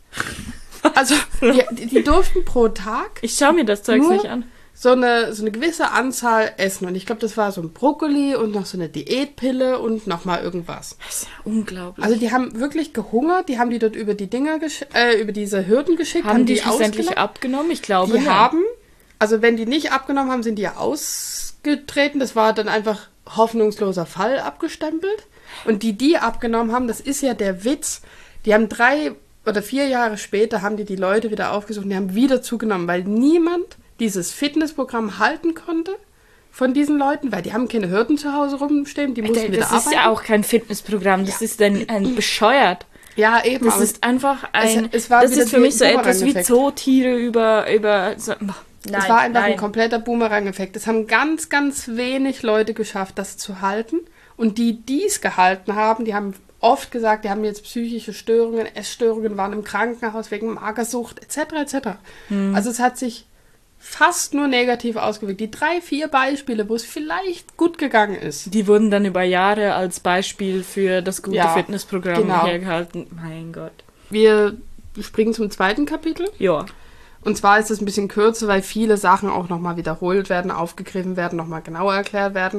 [SPEAKER 3] Also, die, die durften pro Tag.
[SPEAKER 2] Ich schaue mir das Zeug nicht an.
[SPEAKER 3] So eine, so eine gewisse Anzahl essen. Und ich glaube, das war so ein Brokkoli und noch so eine Diätpille und nochmal irgendwas.
[SPEAKER 2] Das ist ja unglaublich.
[SPEAKER 3] Also, die haben wirklich gehungert. Die haben die dort über die Dinger, gesch- äh, über diese Hürden geschickt.
[SPEAKER 2] Haben, haben die, die schlussendlich abgenommen? Ich glaube,
[SPEAKER 3] Die ja. haben, also wenn die nicht abgenommen haben, sind die ja ausgetreten. Das war dann einfach hoffnungsloser Fall abgestempelt. Und die, die abgenommen haben, das ist ja der Witz. Die haben drei oder vier Jahre später haben die die Leute wieder aufgesucht und die haben wieder zugenommen, weil niemand dieses Fitnessprogramm halten konnte von diesen Leuten, weil die haben keine Hürden zu Hause rumstehen, die mussten
[SPEAKER 2] das
[SPEAKER 3] wieder arbeiten.
[SPEAKER 2] Das ist ja auch kein Fitnessprogramm, das ja. ist ein, ein bescheuert.
[SPEAKER 3] Ja, eben.
[SPEAKER 2] Das ist einfach ein,
[SPEAKER 3] es, es war
[SPEAKER 2] das ist für mich so etwas wie
[SPEAKER 3] Boomerang-Effekt.
[SPEAKER 2] Zootiere über, über so,
[SPEAKER 3] Nein, es war einfach nein. ein kompletter Boomerang-Effekt. Es haben ganz, ganz wenig Leute geschafft, das zu halten. Und die, die es gehalten haben, die haben oft gesagt, die haben jetzt psychische Störungen, Essstörungen, waren im Krankenhaus wegen Magersucht, et cetera et cetera. Hm. Also es hat sich fast nur negativ ausgewirkt. Die drei, vier Beispiele, wo es vielleicht gut gegangen ist.
[SPEAKER 2] Die wurden dann über Jahre als Beispiel für das gute ja, Fitnessprogramm genau. hergehalten. Mein Gott.
[SPEAKER 3] Wir springen zum zweiten Kapitel.
[SPEAKER 2] Ja.
[SPEAKER 3] Und zwar ist es ein bisschen kürzer, weil viele Sachen auch nochmal wiederholt werden, aufgegriffen werden, nochmal genauer erklärt werden.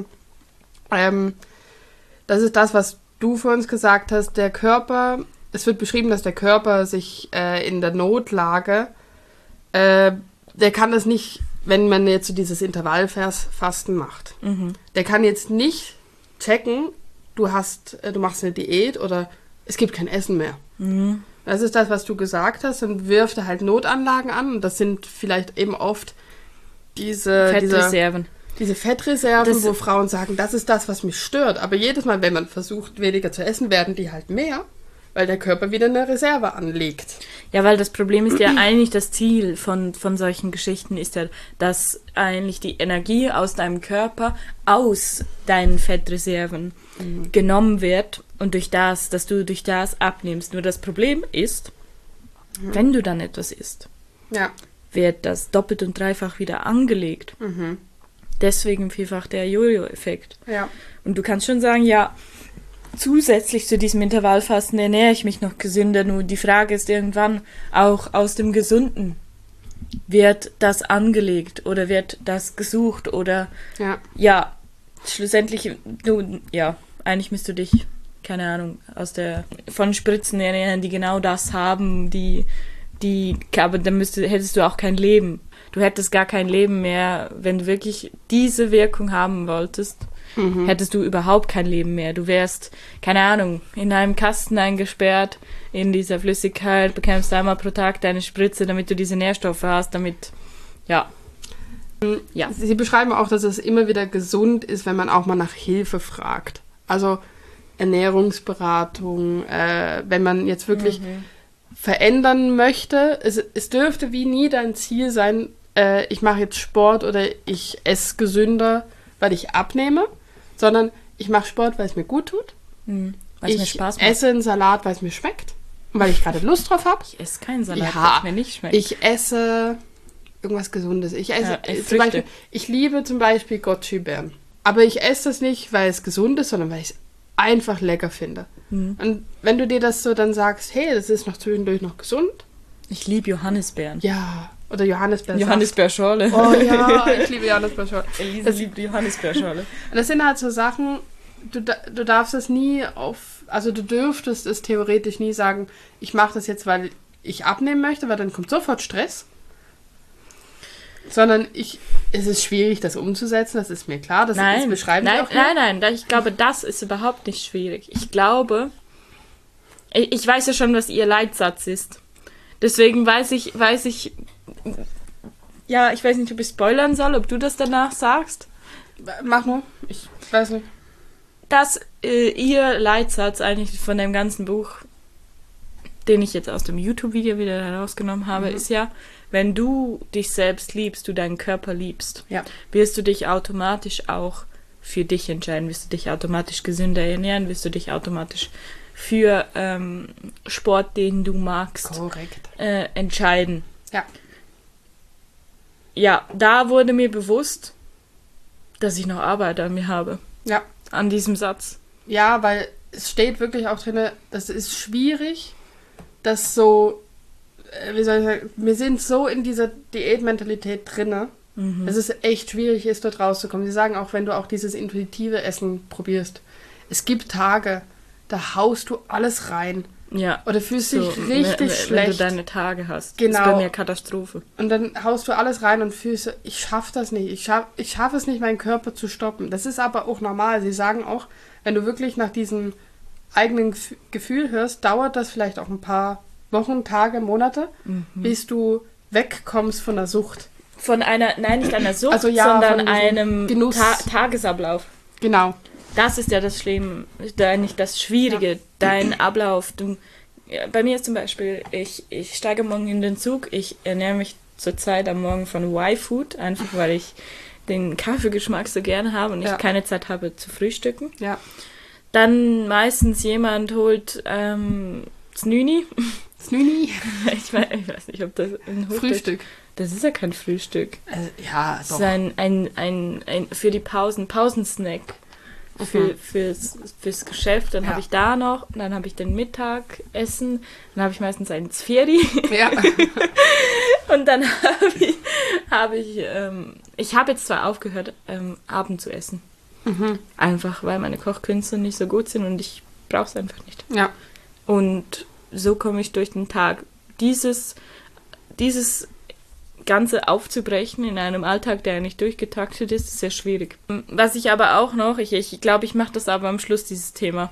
[SPEAKER 3] Ähm, das ist das, was du für uns gesagt hast, der Körper, es wird beschrieben, dass der Körper sich äh, in der Notlage, äh, der kann das nicht, wenn man jetzt so dieses Intervallfasten macht. Mhm. Der kann jetzt nicht checken, du hast, äh, du machst eine Diät oder es gibt kein Essen mehr. Mhm. Das ist das, was du gesagt hast, dann wirft er halt Notanlagen an und das sind vielleicht eben oft diese
[SPEAKER 2] Fettreserven.
[SPEAKER 3] Diese, Diese Fettreserven, das, wo Frauen sagen, das ist das, was mich stört. Aber jedes Mal, wenn man versucht, weniger zu essen, werden die halt mehr, weil der Körper wieder eine Reserve anlegt.
[SPEAKER 2] Ja, weil das Problem ist ja eigentlich, das Ziel von, von solchen Geschichten ist ja, dass eigentlich die Energie aus deinem Körper aus deinen Fettreserven mhm. genommen wird und durch das, dass du durch das abnimmst. Nur das Problem ist, mhm. wenn du dann etwas isst, ja. wird das doppelt und dreifach wieder angelegt. Mhm. Deswegen vielfach der Jojo-Effekt.
[SPEAKER 3] Ja.
[SPEAKER 2] Und du kannst schon sagen, ja, zusätzlich zu diesem Intervallfasten ernähre ich mich noch gesünder. Nur die Frage ist irgendwann, auch aus dem Gesunden, wird das angelegt oder wird das gesucht oder
[SPEAKER 3] ja,
[SPEAKER 2] ja schlussendlich, du, ja, eigentlich müsst du dich, keine Ahnung, aus der von Spritzen ernähren, die genau das haben, die, die, aber dann müsste, hättest du auch kein Leben. Du hättest gar kein Leben mehr, wenn du wirklich diese Wirkung haben wolltest, mhm. hättest du überhaupt kein Leben mehr. Du wärst, keine Ahnung, in einem Kasten eingesperrt, in dieser Flüssigkeit, bekämpfst einmal pro Tag deine Spritze, damit du diese Nährstoffe hast, damit, ja.
[SPEAKER 3] ja. Sie beschreiben auch, dass es immer wieder gesund ist, wenn man auch mal nach Hilfe fragt. Also Ernährungsberatung, äh, wenn man jetzt wirklich mhm. verändern möchte. Es, es dürfte wie nie dein Ziel sein, äh, ich mache jetzt Sport oder ich esse gesünder, weil ich abnehme, sondern ich mache Sport, weil es mir gut tut.
[SPEAKER 2] Mhm. Weil es mir Spaß
[SPEAKER 3] Ich
[SPEAKER 2] macht.
[SPEAKER 3] esse einen Salat, weil es mir schmeckt. Und weil ich gerade Lust drauf habe.
[SPEAKER 2] Ich esse keinen Salat,
[SPEAKER 3] Ja,
[SPEAKER 2] weil es mir nicht schmeckt.
[SPEAKER 3] Ich esse irgendwas Gesundes. Ich esse
[SPEAKER 2] Ja,
[SPEAKER 3] äh, zum
[SPEAKER 2] Früchte.
[SPEAKER 3] Beispiel, ich liebe zum Beispiel Goji-Beeren. Aber ich esse das nicht, weil es gesund ist, sondern weil ich es einfach lecker finde.
[SPEAKER 2] Mhm.
[SPEAKER 3] Und wenn du dir das so dann sagst, hey, das ist noch zwischendurch noch gesund.
[SPEAKER 2] Ich liebe Johannisbeeren.
[SPEAKER 3] Ja. Oder Johannisbeeren.
[SPEAKER 2] Johannisbeerschorle.
[SPEAKER 3] Oh ja, ich liebe Johannisbeerschorle.
[SPEAKER 2] Elisa liebt die Johannisbeerschorle.
[SPEAKER 3] Und das sind halt so Sachen, du, da- du darfst es nie auf, also du dürftest es theoretisch nie sagen, ich mache das jetzt, weil ich abnehmen möchte, weil dann kommt sofort Stress. Sondern ich, es ist schwierig, das umzusetzen, das ist mir klar, das, das
[SPEAKER 2] Nein,
[SPEAKER 3] beschreiben wir
[SPEAKER 2] nein,
[SPEAKER 3] auch hier.
[SPEAKER 2] nein, nein, da- ich glaube, das ist überhaupt nicht schwierig. Ich glaube, ich, ich weiß ja schon, was ihr Leitsatz ist. Deswegen weiß ich, weiß ich, ja, ich weiß nicht, ob ich spoilern soll, ob du das danach sagst,
[SPEAKER 3] Mach nur, ich weiß nicht.
[SPEAKER 2] dass äh, ihr Leitsatz eigentlich von dem ganzen Buch, den ich jetzt aus dem YouTube-Video wieder herausgenommen habe,
[SPEAKER 3] Mhm.
[SPEAKER 2] ist ja, wenn du dich selbst liebst, du deinen Körper liebst,
[SPEAKER 3] Ja.
[SPEAKER 2] wirst du dich automatisch auch für dich entscheiden, wirst du dich automatisch gesünder ernähren, wirst du dich automatisch für ähm, Sport, den du magst,
[SPEAKER 3] Korrekt.
[SPEAKER 2] äh, entscheiden.
[SPEAKER 3] Ja.
[SPEAKER 2] Ja, da wurde mir bewusst, dass ich noch Arbeit an mir habe,
[SPEAKER 3] Ja.
[SPEAKER 2] an diesem Satz.
[SPEAKER 3] Ja, weil es steht wirklich auch drin, das ist schwierig, das so, äh, wie soll ich sagen, wir sind so in dieser Diätmentalität drinne,
[SPEAKER 2] Mhm.
[SPEAKER 3] dass es echt schwierig ist, dort rauszukommen. Sie sagen auch, wenn du auch dieses intuitive Essen probierst, es gibt Tage, da haust du alles rein
[SPEAKER 2] Ja.
[SPEAKER 3] oder fühlst
[SPEAKER 2] So,
[SPEAKER 3] dich richtig
[SPEAKER 2] wenn,
[SPEAKER 3] schlecht.
[SPEAKER 2] Wenn du deine Tage hast.
[SPEAKER 3] Genau.
[SPEAKER 2] Das ist bei mir Katastrophe.
[SPEAKER 3] Und dann haust du alles rein und fühlst, so, ich schaff das nicht. Ich schaff, ich schaff es nicht, meinen Körper zu stoppen. Das ist aber auch normal. Sie sagen auch, wenn du wirklich nach diesem eigenen Gef- Gefühl hörst, dauert das vielleicht auch ein paar Wochen, Tage, Monate,
[SPEAKER 2] Mhm.
[SPEAKER 3] bis du wegkommst von der Sucht.
[SPEAKER 2] Von einer, nein, nicht einer Sucht,
[SPEAKER 3] Also ja,
[SPEAKER 2] sondern
[SPEAKER 3] von diesem
[SPEAKER 2] einem
[SPEAKER 3] Genuss.
[SPEAKER 2] Ta Tagesablauf.
[SPEAKER 3] Genau.
[SPEAKER 2] Das ist ja das Schlimme, da nicht das Schwierige,
[SPEAKER 3] Ja.
[SPEAKER 2] dein Ablauf. Du, ja, bei mir ist zum Beispiel, ich, ich steige morgen in den Zug, ich ernähre mich zurzeit am Morgen von Y-Food, einfach weil ich den Kaffeegeschmack so gerne habe und
[SPEAKER 3] Ja.
[SPEAKER 2] ich keine Zeit habe zu frühstücken.
[SPEAKER 3] Ja.
[SPEAKER 2] Dann meistens jemand holt ähm, Znüni.
[SPEAKER 3] Snüni.
[SPEAKER 2] Ich weiß, ich weiß nicht, ob das ein Hochdeutsch-
[SPEAKER 3] Frühstück.
[SPEAKER 2] Das ist ja kein Frühstück.
[SPEAKER 3] Also, ja,
[SPEAKER 2] Das
[SPEAKER 3] doch.
[SPEAKER 2] ist ein, ein, ein, ein für die Pausen, Pausensnack. Für,
[SPEAKER 3] Mhm.
[SPEAKER 2] fürs, fürs Geschäft. Dann
[SPEAKER 3] Ja.
[SPEAKER 2] habe ich da noch, dann habe ich den Mittagessen, dann habe ich meistens ein Zvieri
[SPEAKER 3] Ja.
[SPEAKER 2] und dann habe ich, habe ich, ähm, ich habe jetzt zwar aufgehört, ähm, Abend zu essen.
[SPEAKER 3] Mhm.
[SPEAKER 2] Einfach, weil meine Kochkünste nicht so gut sind und ich brauche es einfach nicht.
[SPEAKER 3] Ja.
[SPEAKER 2] Und so komme ich durch den Tag. Dieses, dieses Ganze aufzubrechen in einem Alltag, der nicht durchgetaktet ist, ist sehr schwierig. Was ich aber auch noch, ich glaube, ich, glaub, ich mache das aber am Schluss, dieses Thema.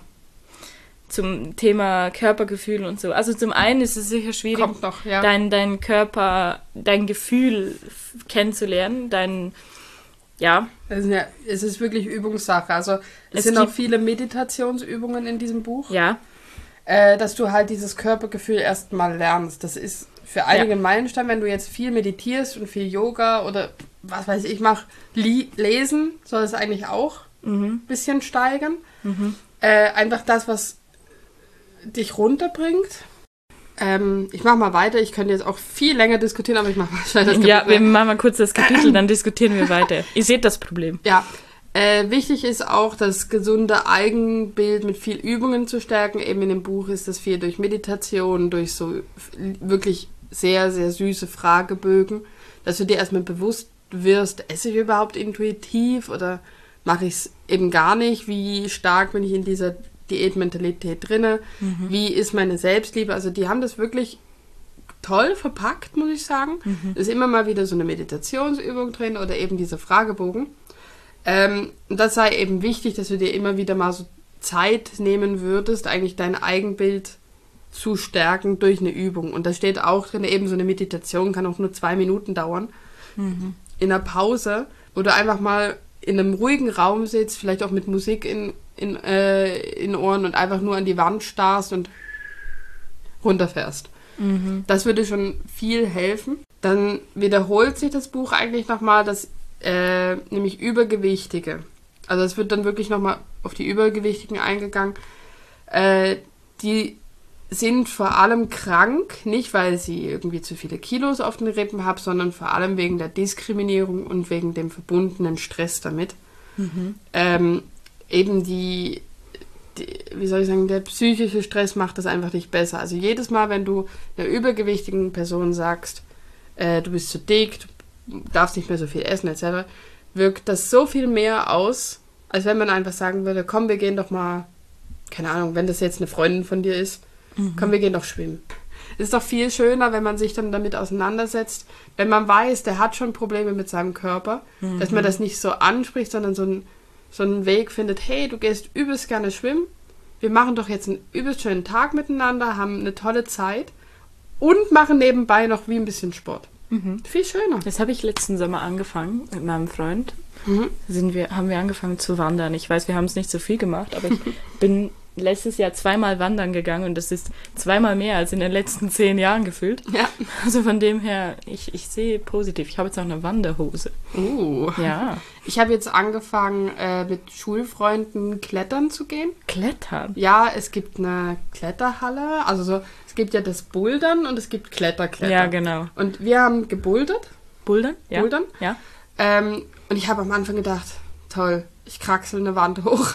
[SPEAKER 2] Zum Thema Körpergefühl und so. Also zum einen ist es sicher schwierig,
[SPEAKER 3] Kommt noch, ja.
[SPEAKER 2] dein, dein Körper, dein Gefühl f- kennenzulernen, dein, ja,
[SPEAKER 3] Es ist, ja, es ist wirklich Übungssache. Also es,
[SPEAKER 2] Es
[SPEAKER 3] sind auch
[SPEAKER 2] gibt-
[SPEAKER 3] viele Meditationsübungen in diesem Buch.
[SPEAKER 2] ja,
[SPEAKER 3] äh, dass du halt dieses Körpergefühl erstmal lernst. Das ist für einige ein Meilenstein, wenn du jetzt viel meditierst und viel Yoga oder was weiß ich, mach li- lesen, soll es eigentlich auch
[SPEAKER 2] mhm.
[SPEAKER 3] ein bisschen steigern.
[SPEAKER 2] Mhm.
[SPEAKER 3] Äh, einfach das, was dich runterbringt. Ähm, ich mach mal weiter. Ich könnte jetzt auch viel länger diskutieren, aber ich mach mal schnell das
[SPEAKER 2] Ja,
[SPEAKER 3] Kapitel.
[SPEAKER 2] wir machen mal kurz das Kapitel, dann diskutieren wir weiter. Ihr seht das Problem.
[SPEAKER 3] Ja, äh, wichtig ist auch, das gesunde Eigenbild mit viel Übungen zu stärken. Eben in dem Buch ist das viel durch Meditation, durch so f- wirklich sehr, sehr süße Fragebögen, dass du dir erstmal bewusst wirst, esse ich überhaupt intuitiv oder mache ich es eben gar nicht? Wie stark bin ich in dieser Diätmentalität drinne?
[SPEAKER 2] Mhm.
[SPEAKER 3] Wie ist meine Selbstliebe? Also die haben das wirklich toll verpackt, muss ich sagen.
[SPEAKER 2] Mhm.
[SPEAKER 3] Ist immer mal wieder so eine Meditationsübung drin oder eben diese Fragebogen. Ähm, und das sei eben wichtig, dass du dir immer wieder mal so Zeit nehmen würdest, eigentlich dein Eigenbild zu stärken durch eine Übung. Und da steht auch drin, eben so eine Meditation kann auch nur zwei Minuten dauern.
[SPEAKER 2] Mhm.
[SPEAKER 3] In einer Pause, wo du einfach mal in einem ruhigen Raum sitzt, vielleicht auch mit Musik in, in, äh, in Ohren und einfach nur an die Wand starrst und runterfährst.
[SPEAKER 2] Mhm.
[SPEAKER 3] Das würde schon viel helfen. Dann wiederholt sich das Buch eigentlich nochmal, dass äh, nämlich Übergewichtige. Also es wird dann wirklich nochmal auf die Übergewichtigen eingegangen. Äh, die sind vor allem krank, nicht weil sie irgendwie zu viele Kilos auf den Rippen haben, sondern vor allem wegen der Diskriminierung und wegen dem verbundenen Stress damit. Mhm. Ähm, eben die, die, wie soll ich sagen, der psychische Stress macht das einfach nicht besser. Also jedes Mal, wenn du einer übergewichtigen Person sagst, äh, du bist zu dick, du darfst nicht mehr so viel essen et cetera, wirkt das so viel mehr aus, als wenn man einfach sagen würde, komm, wir gehen doch mal, keine Ahnung, wenn das jetzt eine Freundin von dir ist, mhm. komm, wir gehen doch schwimmen. Es ist doch viel schöner, wenn man sich dann damit auseinandersetzt, wenn man weiß, der hat schon Probleme mit seinem Körper, mhm. dass man das nicht so anspricht, sondern so, ein, so einen Weg findet, hey, du gehst übelst gerne schwimmen, wir machen doch jetzt einen übelst schönen Tag miteinander, haben eine tolle Zeit und machen nebenbei noch wie ein bisschen Sport. Mhm. Viel schöner.
[SPEAKER 2] Das habe ich letzten Sommer angefangen mit meinem Freund. Mhm. Sind wir, haben wir angefangen zu wandern. Ich weiß, wir haben es nicht so viel gemacht, aber ich bin letztes Jahr zweimal wandern gegangen und das ist zweimal mehr als in den letzten zehn Jahren gefühlt. Ja. Also von dem her, ich, ich sehe positiv. Ich habe jetzt auch eine Wanderhose.
[SPEAKER 3] Uh. Ja. Ich habe jetzt angefangen, äh, mit Schulfreunden klettern zu gehen.
[SPEAKER 2] Klettern?
[SPEAKER 3] Ja, es gibt eine Kletterhalle. Also so, es gibt ja das Bouldern und es gibt Kletterklettern.
[SPEAKER 2] Ja, genau.
[SPEAKER 3] Und wir haben gebouldert.
[SPEAKER 2] Bouldern? Ja.
[SPEAKER 3] Bouldern.
[SPEAKER 2] Ja.
[SPEAKER 3] Ähm, und ich habe am Anfang gedacht, toll, ich kraxel eine Wand hoch.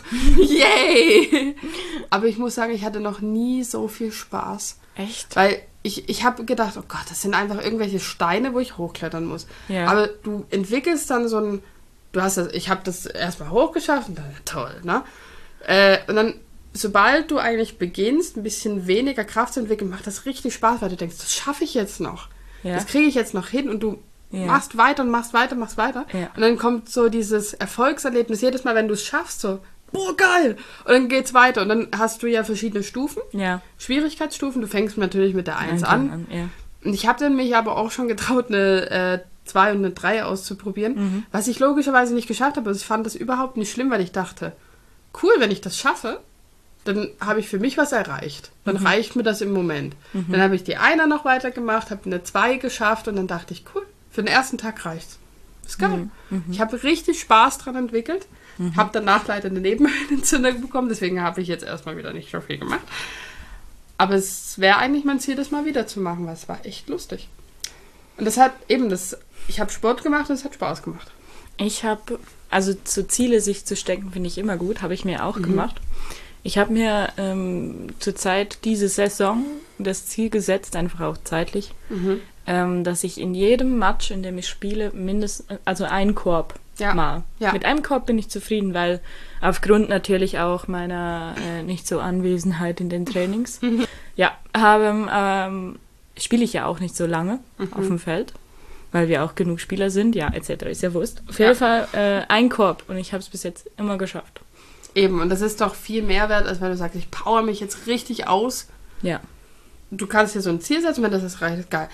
[SPEAKER 3] Yay! Aber ich muss sagen, ich hatte noch nie so viel Spaß.
[SPEAKER 2] Echt?
[SPEAKER 3] Weil ich, ich habe gedacht, oh Gott, das sind einfach irgendwelche Steine, wo ich hochklettern muss. Ja. Aber du entwickelst dann so ein, du hast das, ich habe das erstmal hochgeschafft und dann, toll, ne? Äh, und dann, sobald du eigentlich beginnst, ein bisschen weniger Kraft zu entwickeln, macht das richtig Spaß, weil du denkst, das schaffe ich jetzt noch. Ja. Das kriege ich jetzt noch hin und du ja. machst weiter und machst weiter, machst weiter. Ja. Und dann kommt so dieses Erfolgserlebnis jedes Mal, wenn du es schaffst, so, boah, geil! Und dann geht's weiter. Und dann hast du ja verschiedene Stufen, ja. Schwierigkeitsstufen. Du fängst natürlich mit der eins an. an ja. Und ich habe dann mich aber auch schon getraut, eine äh, zwei und eine drei auszuprobieren, mhm. was ich logischerweise nicht geschafft habe. Also ich fand das überhaupt nicht schlimm, weil ich dachte, cool, wenn ich das schaffe, dann habe ich für mich was erreicht. Dann mhm. reicht mir das im Moment. Mhm. Dann habe ich die Einer noch weitergemacht, habe eine zwei geschafft und dann dachte ich, cool, für den ersten Tag reicht's. Ist geil. Mhm. Ich habe richtig Spaß dran entwickelt. Mhm. Habe danach leider eine Nebenhöhlenentzündung bekommen, deswegen habe ich jetzt erstmal wieder nicht so viel gemacht. Aber es wäre eigentlich mein Ziel, das mal wieder zu machen, weil es war echt lustig. Und das hat eben, das, ich habe Sport gemacht und es hat Spaß gemacht.
[SPEAKER 2] Ich habe, also zu Ziele sich zu stecken, finde ich immer gut, habe ich mir auch mhm. gemacht. Ich habe mir ähm, zurzeit diese Saison das Ziel gesetzt, einfach auch zeitlich, mhm. ähm, dass ich in jedem Match, in dem ich spiele, mindestens, also einen Korb ja. mal. Ja. Mit einem Korb bin ich zufrieden, weil aufgrund natürlich auch meiner äh, nicht so Anwesenheit in den Trainings, mhm. ja, habe, ähm, spiele ich ja auch nicht so lange mhm. auf dem Feld, weil wir auch genug Spieler sind, ja, et cetera. Ist ja wurscht. Auf ja. jeden Fall äh, ein Korb und ich habe es bis jetzt immer geschafft.
[SPEAKER 3] Eben, und das ist doch viel mehr wert, als wenn du sagst, ich power mich jetzt richtig aus.
[SPEAKER 2] Ja.
[SPEAKER 3] Du kannst dir so ein Ziel setzen, wenn das ist, reicht, geil.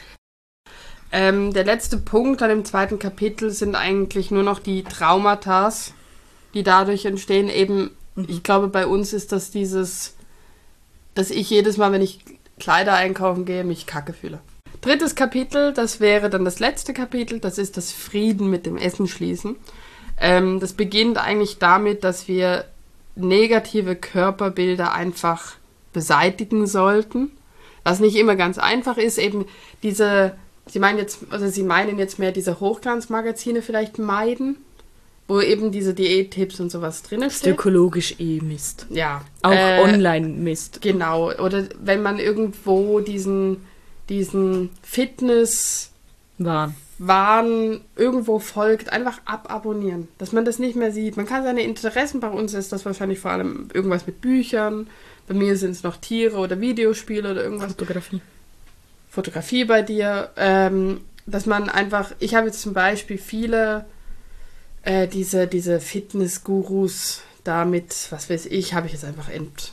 [SPEAKER 3] Ähm, der letzte Punkt an dem zweiten Kapitel sind eigentlich nur noch die Traumata, die dadurch entstehen. Eben, mhm. ich glaube, bei uns ist das dieses, dass ich jedes Mal, wenn ich Kleider einkaufen gehe, mich kacke fühle. Drittes Kapitel, das wäre dann das letzte Kapitel, das ist das Frieden mit dem Essen schließen. Ähm, das beginnt eigentlich damit, dass wir negative Körperbilder einfach beseitigen sollten, was nicht immer ganz einfach ist, eben diese, sie meinen jetzt, also sie meinen jetzt mehr diese Hochglanzmagazine vielleicht meiden, wo eben diese Diättipps und sowas drin ist.
[SPEAKER 2] Ökologisch eh Mist.
[SPEAKER 3] Ja.
[SPEAKER 2] Auch äh, online Mist.
[SPEAKER 3] Genau. Oder wenn man irgendwo diesen, diesen Fitness
[SPEAKER 2] Wahn.
[SPEAKER 3] Wahn irgendwo folgt, einfach ababonnieren, dass man das nicht mehr sieht. Man kann seine Interessen, bei uns ist das wahrscheinlich vor allem irgendwas mit Büchern, bei mir sind es noch Tiere oder Videospiele oder irgendwas.
[SPEAKER 2] Fotografie.
[SPEAKER 3] Fotografie bei dir, ähm, dass man einfach, ich habe jetzt zum Beispiel viele äh, diese, diese Fitness-Gurus damit, was weiß ich, habe ich jetzt einfach ent...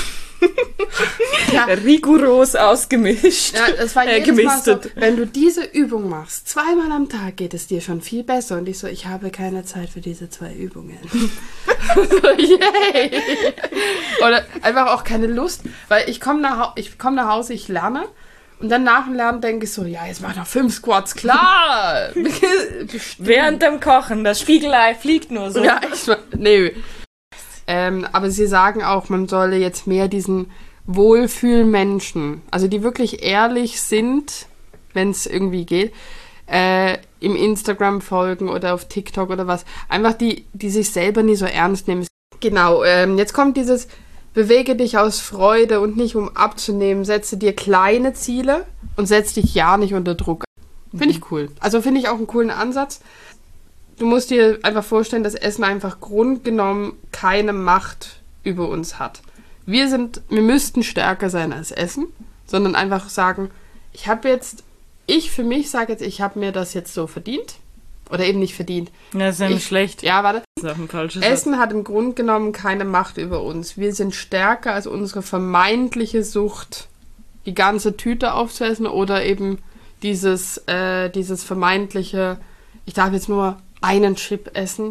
[SPEAKER 2] ja. Rigoros ausgemischt.
[SPEAKER 3] Ja, das war jedes äh, Mal so, wenn du diese Übung machst, zweimal am Tag geht es dir schon viel besser. Und ich so, ich habe keine Zeit für diese zwei Übungen. so, yay! Oder einfach auch keine Lust, weil ich komme nach, ich komm nach Hause, ich lerne und dann nach dem Lernen denke ich so, ja, jetzt mach noch fünf Squats, klar!
[SPEAKER 2] Während dem Kochen, das Spiegelei fliegt nur so.
[SPEAKER 3] Ja, ich, nee. Ähm, aber sie sagen auch, man solle jetzt mehr diesen Wohlfühlmenschen, also die wirklich ehrlich sind, wenn es irgendwie geht, äh, im Instagram folgen oder auf TikTok oder was. Einfach die, die sich selber nie so ernst nehmen. Genau, ähm, jetzt kommt dieses bewege dich aus Freude und nicht um abzunehmen. Setze dir kleine Ziele und setz dich ja nicht unter Druck. Finde ich cool. Also finde ich auch einen coolen Ansatz. Du musst dir einfach vorstellen, dass Essen einfach grundgenommen keine Macht über uns hat. Wir sind, wir müssten stärker sein als Essen, sondern einfach sagen, ich habe jetzt, ich für mich sage jetzt, ich habe mir das jetzt so verdient. Oder eben nicht verdient.
[SPEAKER 2] Das ist nämlich
[SPEAKER 3] ich,
[SPEAKER 2] schlecht.
[SPEAKER 3] Ja, warte.
[SPEAKER 2] Das ist auch ein falsches
[SPEAKER 3] Essen
[SPEAKER 2] Wort.
[SPEAKER 3] hat im Grunde genommen keine Macht über uns. Wir sind stärker als unsere vermeintliche Sucht, die ganze Tüte aufzuessen oder eben dieses, äh, dieses vermeintliche, ich darf jetzt nur einen Chip essen,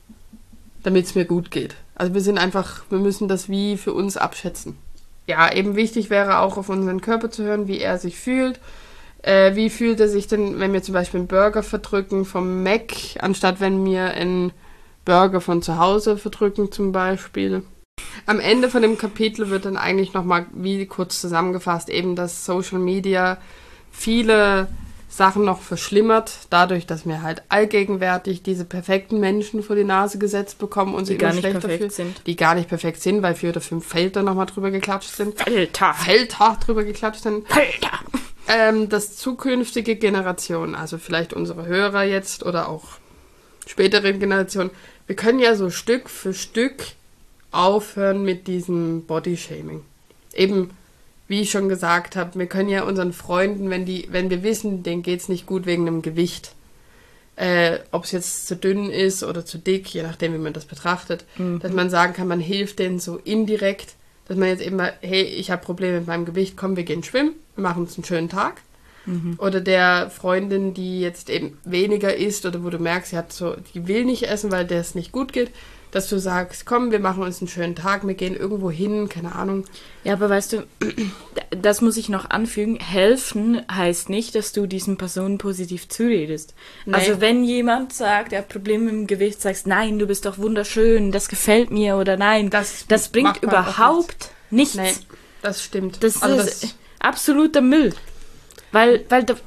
[SPEAKER 3] damit es mir gut geht. Also wir sind einfach, wir müssen das wie für uns abschätzen. Ja, eben wichtig wäre auch auf unseren Körper zu hören, wie er sich fühlt. Äh, wie fühlt er sich denn, wenn wir zum Beispiel einen Burger verdrücken vom Mac, anstatt wenn wir einen Burger von zu Hause verdrücken zum Beispiel. Am Ende von dem Kapitel wird dann eigentlich nochmal wie kurz zusammengefasst, eben dass Social Media viele Sachen noch verschlimmert, dadurch, dass wir halt allgegenwärtig diese perfekten Menschen vor die Nase gesetzt bekommen und sie
[SPEAKER 2] Die gar
[SPEAKER 3] immer
[SPEAKER 2] nicht
[SPEAKER 3] schlechter
[SPEAKER 2] perfekt
[SPEAKER 3] fühlen,
[SPEAKER 2] sind.
[SPEAKER 3] die gar nicht perfekt sind, weil vier oder fünf Felder nochmal drüber geklatscht sind.
[SPEAKER 2] Felder.
[SPEAKER 3] Felder drüber geklatscht sind.
[SPEAKER 2] Felder.
[SPEAKER 3] Ähm, dass zukünftige Generationen, also vielleicht unsere Hörer jetzt oder auch spätere Generationen, wir können ja so Stück für Stück aufhören mit diesem Bodyshaming. Eben, wie ich schon gesagt habe, wir können ja unseren Freunden, wenn die, wenn wir wissen, denen geht's nicht gut wegen einem Gewicht, äh, ob es jetzt zu dünn ist oder zu dick, je nachdem, wie man das betrachtet, mhm. dass man sagen kann, man hilft denen so indirekt, dass man jetzt eben mal, hey, ich habe Probleme mit meinem Gewicht, komm, wir gehen schwimmen, wir machen uns einen schönen Tag. Mhm. Oder der Freundin, die jetzt eben weniger isst oder wo du merkst, sie hat so, die will nicht essen, weil der es nicht gut geht, dass du sagst, komm, wir machen uns einen schönen Tag, wir gehen irgendwo hin, keine Ahnung.
[SPEAKER 2] Ja, aber weißt du, das muss ich noch anfügen, helfen heißt nicht, dass du diesen Personen positiv zuredest. Nee. Also wenn jemand sagt, er hat Probleme mit dem Gewicht, sagst, nein, du bist doch wunderschön, das gefällt mir oder nein, das, das bringt überhaupt nichts.
[SPEAKER 3] Nee, das stimmt.
[SPEAKER 2] Das
[SPEAKER 3] also
[SPEAKER 2] ist
[SPEAKER 3] das
[SPEAKER 2] absoluter Müll. Weil, weil, da,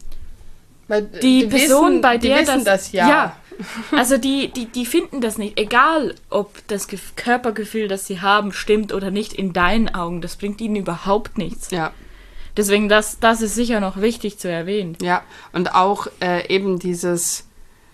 [SPEAKER 3] weil
[SPEAKER 2] die, die Person, wissen, bei der
[SPEAKER 3] die wissen
[SPEAKER 2] das,
[SPEAKER 3] das ja.
[SPEAKER 2] ja, also die, die, die finden das nicht, egal ob das Ge- Körpergefühl, das sie haben, stimmt oder nicht, in deinen Augen, das bringt ihnen überhaupt nichts.
[SPEAKER 3] Ja.
[SPEAKER 2] Deswegen, das, das ist sicher noch wichtig zu erwähnen.
[SPEAKER 3] Ja, und auch äh, eben dieses,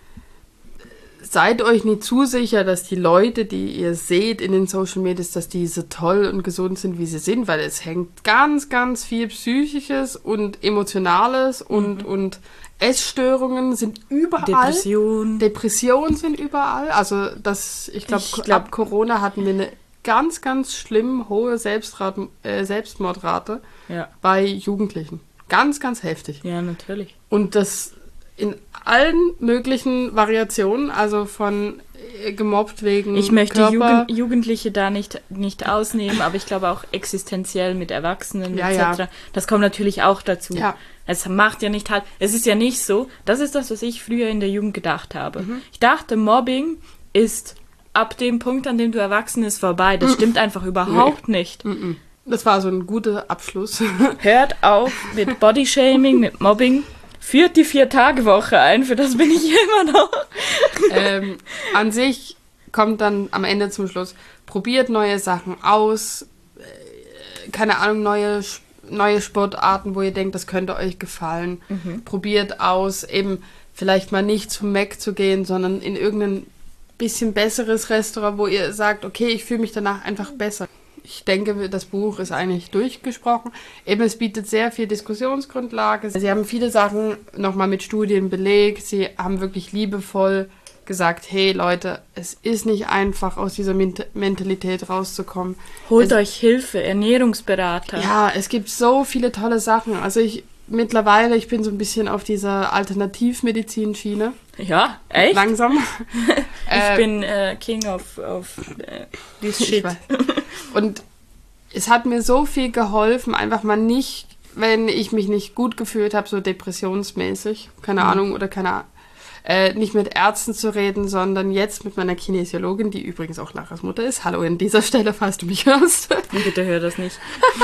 [SPEAKER 3] seid euch nie zu sicher, dass die Leute, die ihr seht in den Social Medias, dass die so toll und gesund sind, wie sie sind, weil es hängt ganz, ganz viel Psychisches und Emotionales und, mhm. und Essstörungen sind überall.
[SPEAKER 2] Depressionen.
[SPEAKER 3] Depressionen sind überall. Also das, ich glaube,
[SPEAKER 2] glaub,
[SPEAKER 3] ab Corona hatten wir eine ganz, ganz schlimm hohe Selbstrat, äh, Selbstmordrate
[SPEAKER 2] ja.
[SPEAKER 3] bei Jugendlichen. Ganz, ganz heftig.
[SPEAKER 2] Ja, natürlich.
[SPEAKER 3] Und das in allen möglichen Variationen, also von äh, gemobbt wegen
[SPEAKER 2] Ich möchte
[SPEAKER 3] Körper.
[SPEAKER 2] Jugend, Jugendliche da nicht, nicht ausnehmen, aber ich glaube auch existenziell mit Erwachsenen
[SPEAKER 3] ja,
[SPEAKER 2] et cetera. Ja. Das kommt natürlich auch dazu.
[SPEAKER 3] Ja.
[SPEAKER 2] Es macht ja nicht halt, es ist ja nicht so, das ist das, was ich früher in der Jugend gedacht habe.
[SPEAKER 3] Mhm.
[SPEAKER 2] Ich dachte, Mobbing ist ab dem Punkt, an dem du erwachsen bist, vorbei. Das stimmt einfach überhaupt nee. nicht.
[SPEAKER 3] Mhm. Das war so ein guter Abschluss.
[SPEAKER 2] Hört auf mit Bodyshaming, mit Mobbing. Führt die Vier-Tage-Woche ein, für das bin ich immer noch.
[SPEAKER 3] ähm, an sich kommt dann am Ende zum Schluss, probiert neue Sachen aus, äh, keine Ahnung, neue, neue Sportarten, wo ihr denkt, das könnte euch gefallen. Mhm. Probiert aus, eben vielleicht mal nicht zum Mac zu gehen, sondern in irgendein bisschen besseres Restaurant, wo ihr sagt, okay, ich fühle mich danach einfach besser. Ich denke, das Buch ist eigentlich durchgesprochen. Eben, es bietet sehr viel Diskussionsgrundlage. Sie haben viele Sachen nochmal mit Studien belegt. Sie haben wirklich liebevoll gesagt, hey Leute, es ist nicht einfach, aus dieser Mentalität rauszukommen.
[SPEAKER 2] Holt
[SPEAKER 3] es,
[SPEAKER 2] euch Hilfe, Ernährungsberater.
[SPEAKER 3] Ja, es gibt so viele tolle Sachen. Also ich mittlerweile, ich bin so ein bisschen auf dieser Alternativmedizin-Schiene.
[SPEAKER 2] Ja, echt?
[SPEAKER 3] Langsam.
[SPEAKER 2] ich äh, bin äh, King of, of äh, this shit.
[SPEAKER 3] Und es hat mir so viel geholfen, einfach mal nicht, wenn ich mich nicht gut gefühlt habe, so depressionsmäßig, keine mhm. Ahnung, oder keine Ahnung, äh, nicht mit Ärzten zu reden, sondern jetzt mit meiner Kinesiologin, die übrigens auch Laras Mutter ist. Hallo an dieser Stelle, falls du mich hörst.
[SPEAKER 2] Bitte hör das nicht.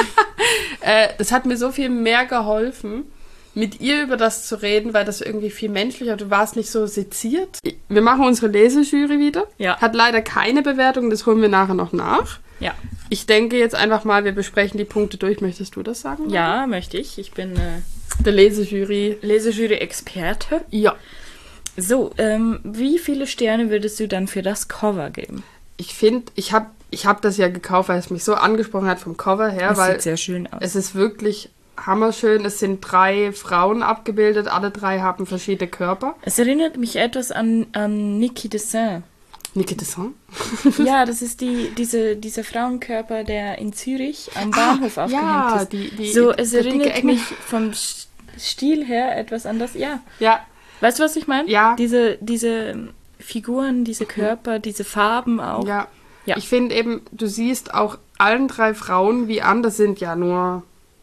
[SPEAKER 3] äh, das hat mir so viel mehr geholfen, mit ihr über das zu reden, weil das irgendwie viel menschlicher, du warst nicht so seziert. Wir machen unsere Lesejury wieder.
[SPEAKER 2] Ja.
[SPEAKER 3] Hat leider keine Bewertung, das holen wir nachher noch nach.
[SPEAKER 2] Ja.
[SPEAKER 3] Ich denke jetzt einfach mal, wir besprechen die Punkte durch. Möchtest du das sagen?
[SPEAKER 2] Ja, möchte ich. Ich bin äh,
[SPEAKER 3] Der Lesejury.
[SPEAKER 2] Lesejury-Experte.
[SPEAKER 3] Ja.
[SPEAKER 2] So, ähm, wie viele Sterne würdest du dann für das Cover geben?
[SPEAKER 3] Ich finde, ich habe ich hab das ja gekauft, weil es mich so angesprochen hat vom Cover her,
[SPEAKER 2] Es
[SPEAKER 3] weil
[SPEAKER 2] sieht sehr schön aus.
[SPEAKER 3] es ist wirklich hammerschön. Es sind drei Frauen abgebildet, alle drei haben verschiedene Körper.
[SPEAKER 2] Es erinnert mich etwas an, an Niki Dessin.
[SPEAKER 3] Niki Dessin?
[SPEAKER 2] Ja, das ist die, diese, dieser Frauenkörper, der in Zürich am Bahnhof
[SPEAKER 3] Ah,
[SPEAKER 2] aufgehängt
[SPEAKER 3] ja,
[SPEAKER 2] ist.
[SPEAKER 3] die, die,
[SPEAKER 2] so, es
[SPEAKER 3] der dicke
[SPEAKER 2] erinnert
[SPEAKER 3] Engel.
[SPEAKER 2] mich vom Sch- Stil her etwas an das. Ja,
[SPEAKER 3] Ja,
[SPEAKER 2] weißt du, was ich meine?
[SPEAKER 3] Ja.
[SPEAKER 2] Diese, diese Figuren, diese Körper, diese Farben auch.
[SPEAKER 3] ja.
[SPEAKER 2] Ja.
[SPEAKER 3] Ich finde eben, du siehst auch allen drei Frauen wie an, das sind ja nur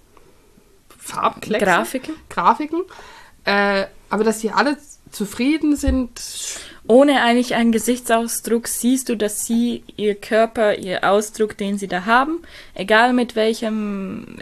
[SPEAKER 3] Farbkleckse.
[SPEAKER 2] Grafiken.
[SPEAKER 3] Grafiken. Äh, aber dass die alle zufrieden sind,
[SPEAKER 2] Ohne eigentlich einen Gesichtsausdruck siehst du, dass sie ihr Körper, ihr Ausdruck, den sie da haben, egal mit welchem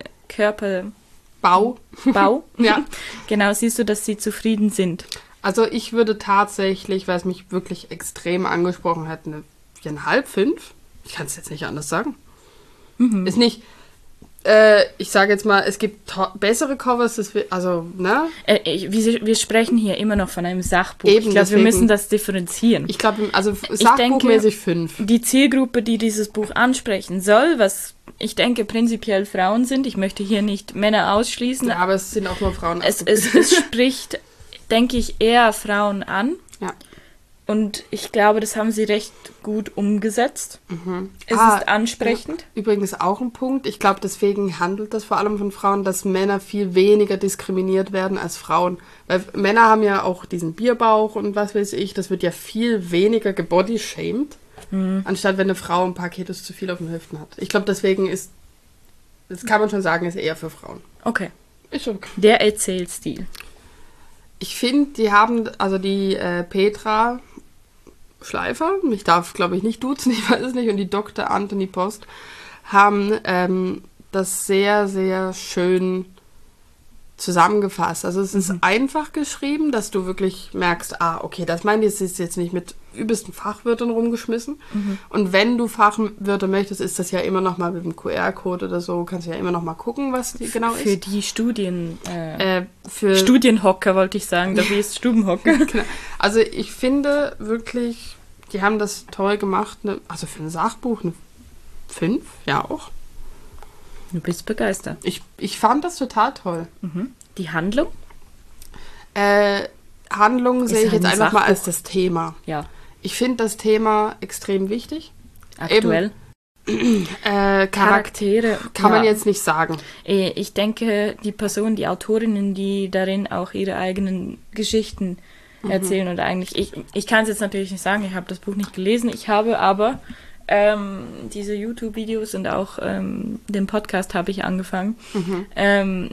[SPEAKER 2] Körperbau,
[SPEAKER 3] Bau. Ja.
[SPEAKER 2] genau, siehst du, dass sie zufrieden sind.
[SPEAKER 3] Also ich würde tatsächlich, weil es mich wirklich extrem angesprochen hat, eine viereinhalb, fünf. Ich kann es jetzt nicht anders sagen.
[SPEAKER 2] Mhm.
[SPEAKER 3] Ist nicht, äh, ich sage jetzt mal, es gibt to- bessere Covers, das wir, also, ne?
[SPEAKER 2] Äh, ich, wir, wir sprechen hier immer noch von einem Sachbuch.
[SPEAKER 3] Eben,
[SPEAKER 2] ich glaube, wir
[SPEAKER 3] deswegen-
[SPEAKER 2] müssen das differenzieren.
[SPEAKER 3] Ich glaube, also
[SPEAKER 2] denke-
[SPEAKER 3] sachbuchmäßig fünf.
[SPEAKER 2] Die Zielgruppe, die dieses Buch ansprechen soll, was ich denke prinzipiell Frauen sind, ich möchte hier nicht Männer ausschließen,
[SPEAKER 3] Ja, aber es sind auch nur Frauen.
[SPEAKER 2] es, es, es spricht, denke ich, eher Frauen an.
[SPEAKER 3] Ja.
[SPEAKER 2] Und ich glaube, das haben sie recht gut umgesetzt. Es
[SPEAKER 3] Ah,
[SPEAKER 2] ist ansprechend.
[SPEAKER 3] Übrigens auch ein Punkt. Ich glaube, deswegen handelt das vor allem von Frauen, dass Männer viel weniger diskriminiert werden als Frauen. Weil Männer haben ja auch diesen Bierbauch und was weiß ich. Das wird ja viel weniger gebodyshamed,
[SPEAKER 2] Mhm.
[SPEAKER 3] anstatt wenn eine Frau ein paar Kilos zu viel auf den Hüften hat. Ich glaube, deswegen ist, das kann man schon sagen, ist eher für Frauen.
[SPEAKER 2] Okay.
[SPEAKER 3] Ist schon okay.
[SPEAKER 2] Der Erzählstil.
[SPEAKER 3] Ich finde, die haben, also die äh, Petra Schleifer, ich darf, glaube ich, nicht duzen, ich weiß es nicht, und die Doktor Anthony Post haben ähm, das sehr, sehr schön zusammengefasst. Also es ist einfach geschrieben, dass du wirklich merkst, ah, okay, das meint es ist jetzt nicht mit übelsten Fachwörtern rumgeschmissen. Und wenn du Fachwörter möchtest, ist das ja immer noch mal mit dem Q R-Code oder so, kannst du ja immer noch mal gucken, was die genau
[SPEAKER 2] Für
[SPEAKER 3] ist.
[SPEAKER 2] die Studien... Äh,
[SPEAKER 3] Äh, für
[SPEAKER 2] Studienhocker wollte ich sagen, dafür ist Stubenhocker.
[SPEAKER 3] Genau. Also ich finde wirklich, die haben das toll gemacht. Ne? Also für ein Sachbuch eine fünf, ja auch.
[SPEAKER 2] Du bist begeistert.
[SPEAKER 3] Ich, ich fand das total toll.
[SPEAKER 2] Mhm. Die Handlung?
[SPEAKER 3] Äh, Handlung sehe ich
[SPEAKER 2] halt
[SPEAKER 3] jetzt
[SPEAKER 2] ein
[SPEAKER 3] einfach mal
[SPEAKER 2] Sachbuch.
[SPEAKER 3] als das Thema.
[SPEAKER 2] Ja.
[SPEAKER 3] Ich finde das Thema extrem wichtig.
[SPEAKER 2] Aktuell.
[SPEAKER 3] Äh, Charakter
[SPEAKER 2] Charaktere.
[SPEAKER 3] kann man
[SPEAKER 2] ja.
[SPEAKER 3] jetzt nicht sagen.
[SPEAKER 2] Eh, Ich denke, die Personen, die Autorinnen, die darin auch ihre eigenen Geschichten erzählen und eigentlich, ich, ich kann es jetzt natürlich nicht sagen, ich habe das Buch nicht gelesen, ich habe aber ähm, diese YouTube-Videos und auch ähm, den Podcast habe ich angefangen, ähm,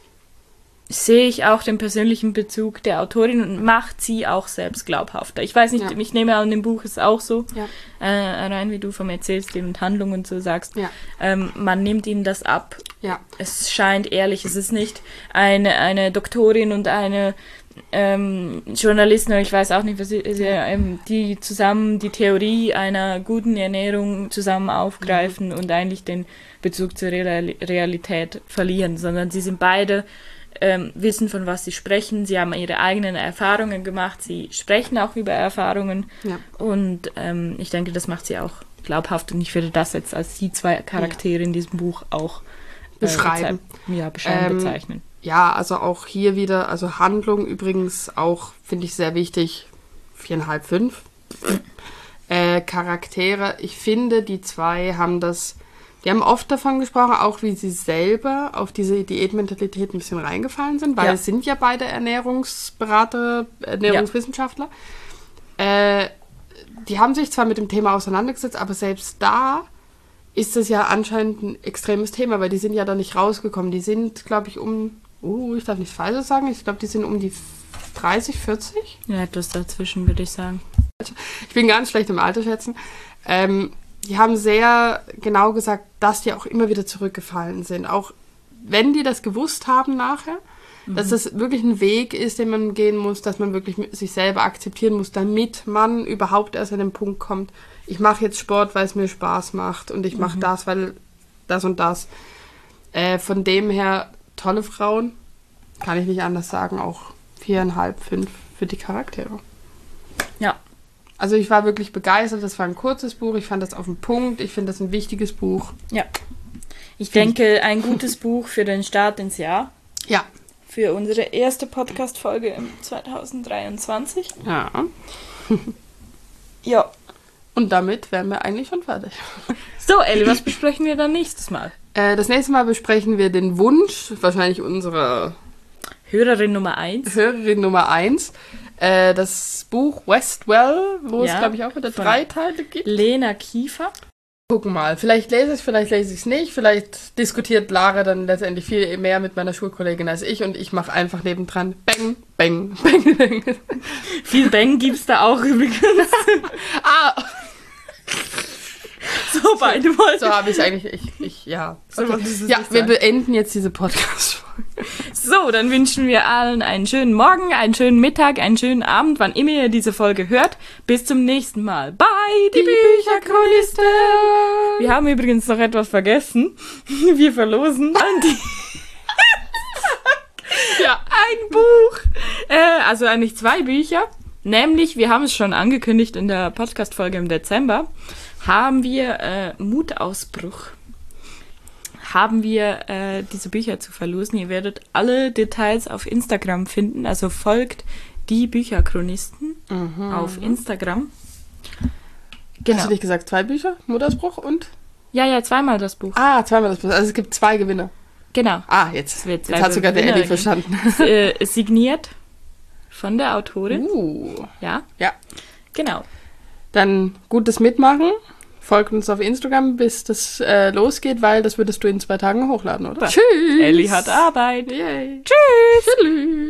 [SPEAKER 2] sehe ich auch den persönlichen Bezug der Autorin und macht sie auch selbst glaubhafter. Ich weiß nicht,
[SPEAKER 3] Ja.
[SPEAKER 2] ich nehme an, dem Buch ist auch so,
[SPEAKER 3] Ja.
[SPEAKER 2] äh, rein wie du vom Erzählstil und Handlung und so sagst,
[SPEAKER 3] Ja.
[SPEAKER 2] ähm, man nimmt ihnen das ab.
[SPEAKER 3] Ja.
[SPEAKER 2] Es scheint ehrlich, es ist nicht eine, eine Doktorin und eine ähm, Journalistin, oder ich weiß auch nicht, was sie, sie, ähm, die zusammen die Theorie einer guten Ernährung zusammen aufgreifen und eigentlich den Bezug zur Real- Realität verlieren, sondern sie sind beide ähm, wissen, von was sie sprechen, sie haben ihre eigenen Erfahrungen gemacht, sie sprechen auch über Erfahrungen
[SPEAKER 3] Ja.
[SPEAKER 2] und ähm, ich denke, das macht sie auch glaubhaft und ich würde das jetzt als die zwei Charaktere in diesem Buch auch äh,
[SPEAKER 3] Beschreiben.
[SPEAKER 2] bezei- ja, beschreiben,
[SPEAKER 3] Ähm,
[SPEAKER 2] bezeichnen.
[SPEAKER 3] Ja, also auch hier wieder, also Handlung übrigens auch, finde ich sehr wichtig, viereinhalb, fünf. äh, Charaktere, ich finde, die zwei haben das, die haben oft davon gesprochen, auch wie sie selber auf diese Diätmentalität ein bisschen reingefallen sind, weil
[SPEAKER 2] Ja.
[SPEAKER 3] es sind ja beide Ernährungsberater, Ernährungswissenschaftler. Äh, die haben sich zwar mit dem Thema auseinandergesetzt, aber selbst da ist das ja anscheinend ein extremes Thema, weil die sind ja da nicht rausgekommen. Die sind, glaube ich, um uh, ich darf nichts Falsches sagen, ich glaube, die sind um die dreißig, vierzig.
[SPEAKER 2] Ja, etwas dazwischen, würde ich sagen.
[SPEAKER 3] Ich bin ganz schlecht im Alter schätzen. Ähm, die haben sehr genau gesagt, dass die auch immer wieder zurückgefallen sind. Auch wenn die das gewusst haben nachher, mhm. dass das wirklich ein Weg ist, den man gehen muss, dass man wirklich sich selber akzeptieren muss, damit man überhaupt erst an den Punkt kommt, ich mache jetzt Sport, weil es mir Spaß macht und ich mache mhm. das, weil das und das. Äh, von dem her, tolle Frauen, kann ich nicht anders sagen, auch viereinhalb, fünf für die Charaktere.
[SPEAKER 2] Ja.
[SPEAKER 3] Also ich war wirklich begeistert, das war ein kurzes Buch, ich fand das auf den Punkt, ich finde das ein wichtiges Buch.
[SPEAKER 2] Ja. Ich denke, ein gutes Buch für den Start ins Jahr.
[SPEAKER 3] Ja.
[SPEAKER 2] Für unsere erste Podcast-Folge im zwanzig dreiundzwanzig.
[SPEAKER 3] Ja.
[SPEAKER 2] Ja.
[SPEAKER 3] Und damit wären wir eigentlich schon fertig.
[SPEAKER 2] So, Elli, was besprechen wir dann nächstes Mal?
[SPEAKER 3] Äh, das nächste Mal besprechen wir den Wunsch, wahrscheinlich unserer
[SPEAKER 2] Hörerin Nummer eins.
[SPEAKER 3] Hörerin Nummer eins. Äh, das Buch Westwell, wo
[SPEAKER 2] Ja,
[SPEAKER 3] es, glaube ich, auch wieder drei Teile gibt.
[SPEAKER 2] Lena Kiefer.
[SPEAKER 3] Gucken mal. Vielleicht lese ich es, vielleicht lese ich es nicht. Vielleicht diskutiert Lara dann letztendlich viel mehr mit meiner Schulkollegin als ich und ich mache einfach nebendran Bang, Bang, Bang, Bang.
[SPEAKER 2] Viel Bang gibt's da auch übrigens.
[SPEAKER 3] Ah!
[SPEAKER 2] So, beide mal.
[SPEAKER 3] So habe ich eigentlich, ich, ich, ja.
[SPEAKER 2] So,
[SPEAKER 3] Okay.
[SPEAKER 2] was ist das
[SPEAKER 3] Ja,
[SPEAKER 2] jetzt
[SPEAKER 3] wir
[SPEAKER 2] sein?
[SPEAKER 3] beenden jetzt diese Podcast-Folge.
[SPEAKER 2] So, dann wünschen wir allen einen schönen Morgen, einen schönen Mittag, einen schönen Abend, wann immer ihr diese Folge hört. Bis zum nächsten Mal. Bye, die, die Bücherchronisten! Wir haben übrigens noch etwas vergessen. Wir verlosen an die
[SPEAKER 3] Ja.
[SPEAKER 2] ein Buch. Äh, also eigentlich zwei Bücher. Nämlich, wir haben es schon angekündigt in der Podcast-Folge im Dezember, haben wir äh, Mutausbruch. Haben wir äh, diese Bücher zu verlosen. Ihr werdet alle Details auf Instagram finden. Also folgt die Bücherchronisten
[SPEAKER 3] Mhm.
[SPEAKER 2] auf Instagram.
[SPEAKER 3] Genau. Hast du nicht gesagt, zwei Bücher? Mutausbruch und?
[SPEAKER 2] Ja, ja, zweimal das Buch.
[SPEAKER 3] Ah, zweimal das Buch. Also es gibt zwei Gewinner.
[SPEAKER 2] Genau.
[SPEAKER 3] Ah, jetzt.
[SPEAKER 2] Es wird
[SPEAKER 3] Jetzt hat sogar der
[SPEAKER 2] Gewinner
[SPEAKER 3] Eddie
[SPEAKER 2] geben.
[SPEAKER 3] verstanden.
[SPEAKER 2] äh, signiert von der Autorin.
[SPEAKER 3] Uh.
[SPEAKER 2] Ja,
[SPEAKER 3] Ja.
[SPEAKER 2] genau.
[SPEAKER 3] Dann gutes Mitmachen. Folgt uns auf Instagram, bis das äh, losgeht, weil das würdest du in zwei Tagen hochladen, oder?
[SPEAKER 2] Super.
[SPEAKER 3] Tschüss.
[SPEAKER 2] Elli hat Arbeit.
[SPEAKER 3] Yay.
[SPEAKER 2] Tschüss.
[SPEAKER 3] Tschüss.